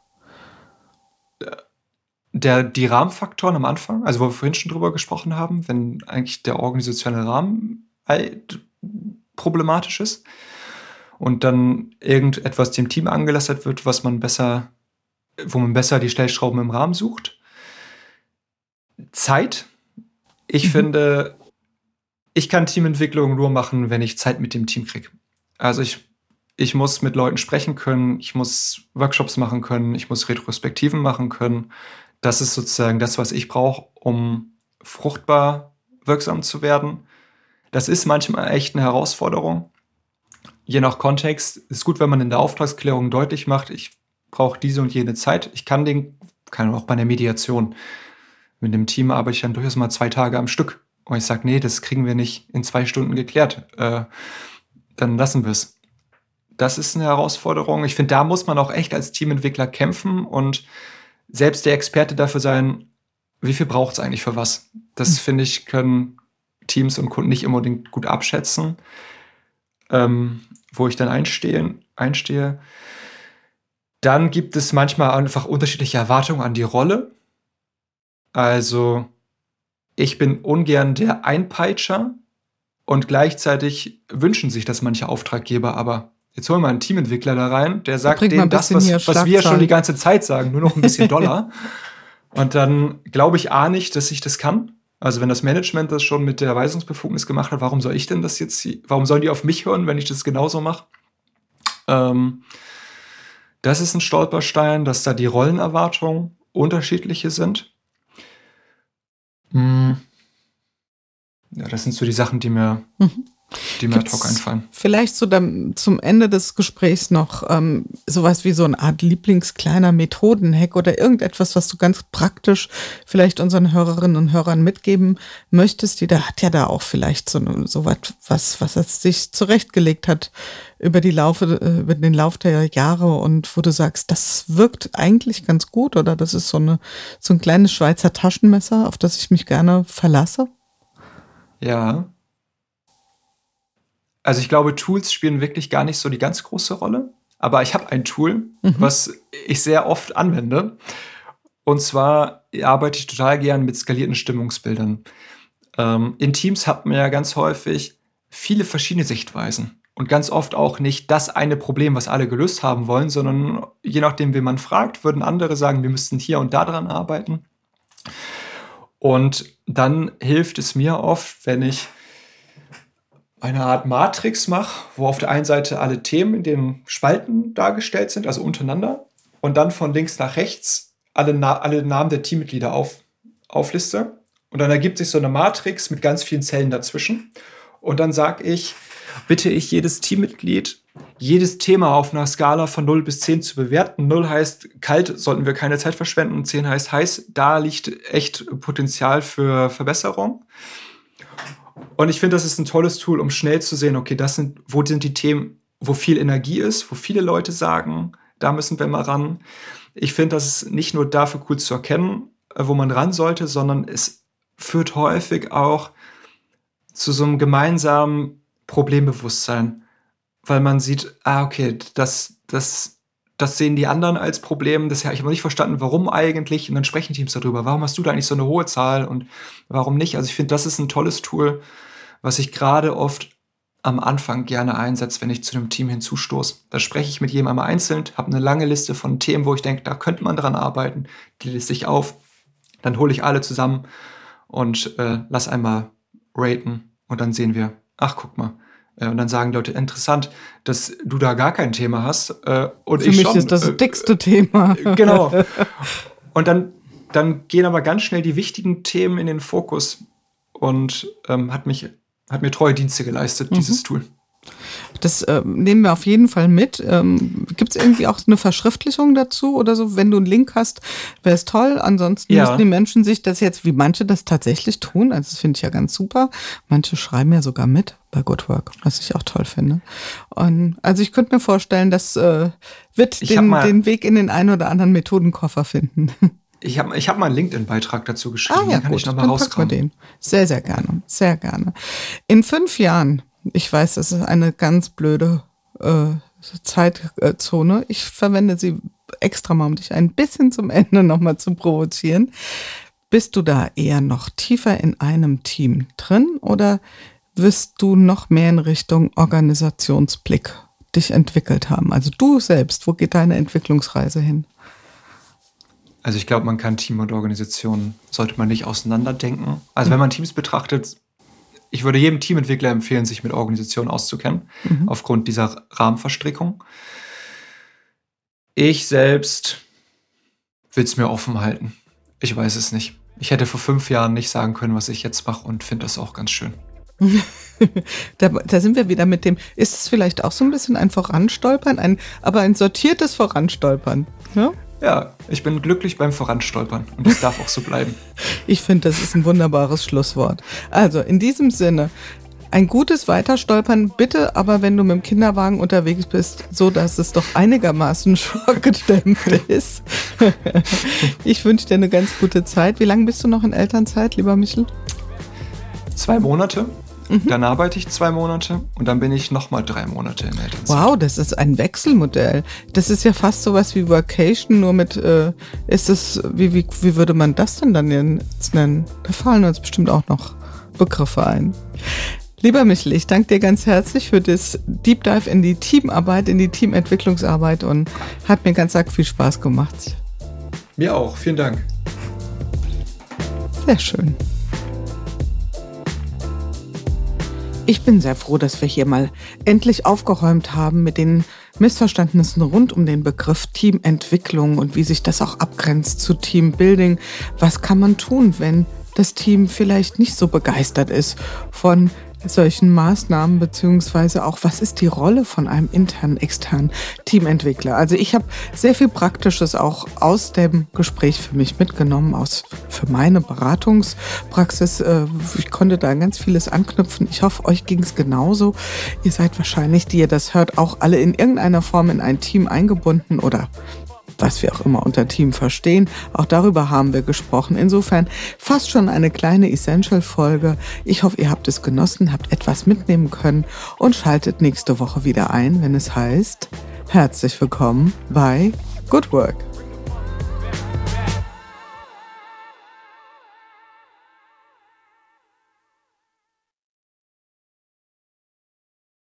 Die Rahmenfaktoren am Anfang, also wo wir vorhin schon drüber gesprochen haben, wenn eigentlich der organisationelle Rahmen halt problematisch ist und dann irgendetwas dem Team angelastet wird, wo man besser die Stellschrauben im Rahmen sucht. Zeit. Ich finde, ich kann Teamentwicklung nur machen, wenn ich Zeit mit dem Team kriege. Also ich muss mit Leuten sprechen können, ich muss Workshops machen können, ich muss Retrospektiven machen können. Das ist sozusagen das, was ich brauche, um fruchtbar wirksam zu werden. Das ist manchmal echt eine Herausforderung. Je nach Kontext ist gut, wenn man in der Auftragsklärung deutlich macht, ich brauche diese und jene Zeit. Ich kann auch bei der Mediation. Mit dem Team arbeite ich dann durchaus mal 2 Tage am Stück. Und ich sage, nee, das kriegen wir nicht in 2 Stunden geklärt. Dann lassen wir es. Das ist eine Herausforderung. Ich finde, da muss man auch echt als Teamentwickler kämpfen und selbst der Experte dafür sein, wie viel braucht es eigentlich für was. Das, finde ich, können Teams und Kunden nicht unbedingt gut abschätzen, wo ich dann einstehe. Dann gibt es manchmal einfach unterschiedliche Erwartungen an die Rolle. Also ich bin ungern der Einpeitscher und gleichzeitig wünschen sich das manche Auftraggeber, aber jetzt holen wir einen Teamentwickler da rein, der sagt denen das, was wir schon die ganze Zeit sagen, nur noch ein bisschen doller. Und dann glaube ich nicht, dass ich das kann. Also wenn das Management das schon mit der Weisungsbefugnis gemacht hat, warum soll ich denn das jetzt, warum sollen die auf mich hören, wenn ich das genauso mache? Das ist ein Stolperstein, dass da die Rollenerwartungen unterschiedliche sind. Ja, das sind so die Sachen, die mir ad hoc einfallen. Vielleicht so dann zum Ende des Gesprächs noch sowas wie so eine Art Lieblingskleiner Methodenhack oder irgendetwas, was du ganz praktisch vielleicht unseren Hörerinnen und Hörern mitgeben möchtest. Jeder hat ja da auch vielleicht so was er sich zurechtgelegt hat über den Lauf der Jahre und wo du sagst, das wirkt eigentlich ganz gut oder das ist so ein kleines Schweizer Taschenmesser, auf das ich mich gerne verlasse? Ja. Also ich glaube, Tools spielen wirklich gar nicht so die ganz große Rolle. Aber ich habe ein Tool, was ich sehr oft anwende. Und zwar arbeite ich total gern mit skalierten Stimmungsbildern. In Teams hat man ja ganz häufig viele verschiedene Sichtweisen. Und ganz oft auch nicht das eine Problem, was alle gelöst haben wollen, sondern je nachdem, wen man fragt, würden andere sagen, wir müssten hier und da dran arbeiten. Und dann hilft es mir oft, wenn ich eine Art Matrix mache, wo auf der einen Seite alle Themen in den Spalten dargestellt sind, also untereinander, und dann von links nach rechts alle Namen der Teammitglieder aufliste. Und dann ergibt sich so eine Matrix mit ganz vielen Zellen dazwischen. Und dann bitte ich jedes Teammitglied, jedes Thema auf einer Skala von 0 bis 10 zu bewerten. 0 heißt kalt, sollten wir keine Zeit verschwenden. 10 heißt heiß. Da liegt echt Potenzial für Verbesserung. Und ich finde, das ist ein tolles Tool, um schnell zu sehen, okay, wo sind die Themen, wo viel Energie ist, wo viele Leute sagen, da müssen wir mal ran. Ich finde, das ist nicht nur dafür cool zu erkennen, wo man ran sollte, sondern es führt häufig auch zu so einem gemeinsamen Problembewusstsein, weil man sieht, okay, das sehen die anderen als Problem, ich habe noch nicht verstanden, warum eigentlich, und dann sprechen Teams darüber, warum hast du da eigentlich so eine hohe Zahl und warum nicht? Also ich finde, das ist ein tolles Tool, was ich gerade oft am Anfang gerne einsetze, wenn ich zu einem Team hinzustoße. Da spreche ich mit jedem einmal einzeln, habe eine lange Liste von Themen, wo ich denke, da könnte man dran arbeiten, die liste ich auf, dann hole ich alle zusammen und lass einmal raten und dann sehen wir, ach guck mal, Und dann sagen Leute, interessant, dass du da gar kein Thema hast. Und für ich mich schon, ist das dickste Thema. Genau. Und dann gehen aber ganz schnell die wichtigen Themen in den Fokus und hat mir treue Dienste geleistet, dieses Tool. Das nehmen wir auf jeden Fall mit. Gibt es irgendwie auch eine Verschriftlichung dazu oder so? Wenn du einen Link hast, wäre es toll. Ansonsten müssen die Menschen sich das jetzt, wie manche das tatsächlich tun, also das finde ich ja ganz super. Manche schreiben ja sogar mit bei Good Work, was ich auch toll finde. Und also ich könnte mir vorstellen, das wird den Weg in den einen oder anderen Methodenkoffer finden. Ich hab mal einen LinkedIn-Beitrag dazu geschrieben. Ja, kann ich nochmal rauskramen. Sehr, sehr gerne. Sehr gerne. In 5 Jahren, ich weiß, das ist eine ganz blöde Zeitzone. Ich verwende sie extra mal, um dich ein bisschen zum Ende nochmal zu provozieren. Bist du da eher noch tiefer in einem Team drin oder wirst du noch mehr in Richtung Organisationsblick dich entwickelt haben? Also du selbst, wo geht deine Entwicklungsreise hin? Also ich glaube, man kann Team und Organisation, sollte man nicht auseinanderdenken. Also wenn man Teams betrachtet, ich würde jedem Teamentwickler empfehlen, sich mit Organisation auszukennen, aufgrund dieser Rahmenverstrickung. Ich selbst will es mir offen halten. Ich weiß es nicht. Ich hätte vor 5 Jahren nicht sagen können, was ich jetzt mache und finde das auch ganz schön. Da sind wir wieder mit dem, ist es vielleicht auch so ein bisschen ein Voranstolpern, aber ein sortiertes Voranstolpern, ja? Ja, ich bin glücklich beim Voranstolpern und das darf auch so bleiben. Ich finde, das ist ein wunderbares Schlusswort. Also in diesem Sinne, ein gutes Weiterstolpern, bitte, aber wenn du mit dem Kinderwagen unterwegs bist, so dass es doch einigermaßen schockgedämpft ist. Ich wünsche dir eine ganz gute Zeit. Wie lange bist du noch in Elternzeit, lieber Michel? 2 Monate. Dann arbeite ich 2 Monate und dann bin ich nochmal 3 Monate in Elternzeit. Wow, das ist ein Wechselmodell. Das ist ja fast sowas wie Workation, nur mit, wie würde man das denn dann jetzt nennen? Da fallen uns bestimmt auch noch Begriffe ein. Lieber Michel, ich danke dir ganz herzlich für das Deep Dive in die Teamarbeit, in die Teamentwicklungsarbeit und hat mir ganz arg viel Spaß gemacht. Mir auch, vielen Dank. Sehr schön. Ich bin sehr froh, dass wir hier mal endlich aufgeräumt haben mit den Missverständnissen rund um den Begriff Teamentwicklung und wie sich das auch abgrenzt zu Teambuilding. Was kann man tun, wenn das Team vielleicht nicht so begeistert ist von solchen Maßnahmen, beziehungsweise auch, was ist die Rolle von einem internen, externen Teamentwickler? Also ich habe sehr viel Praktisches auch aus dem Gespräch für mich mitgenommen, für meine Beratungspraxis. Ich konnte da ganz vieles anknüpfen. Ich hoffe, euch ging es genauso. Ihr seid wahrscheinlich, die ihr das hört, auch alle in irgendeiner Form in ein Team eingebunden oder was wir auch immer unter Team verstehen. Auch darüber haben wir gesprochen. Insofern fast schon eine kleine Essential-Folge. Ich hoffe, ihr habt es genossen, habt etwas mitnehmen können und schaltet nächste Woche wieder ein, wenn es heißt, herzlich willkommen bei Good Work.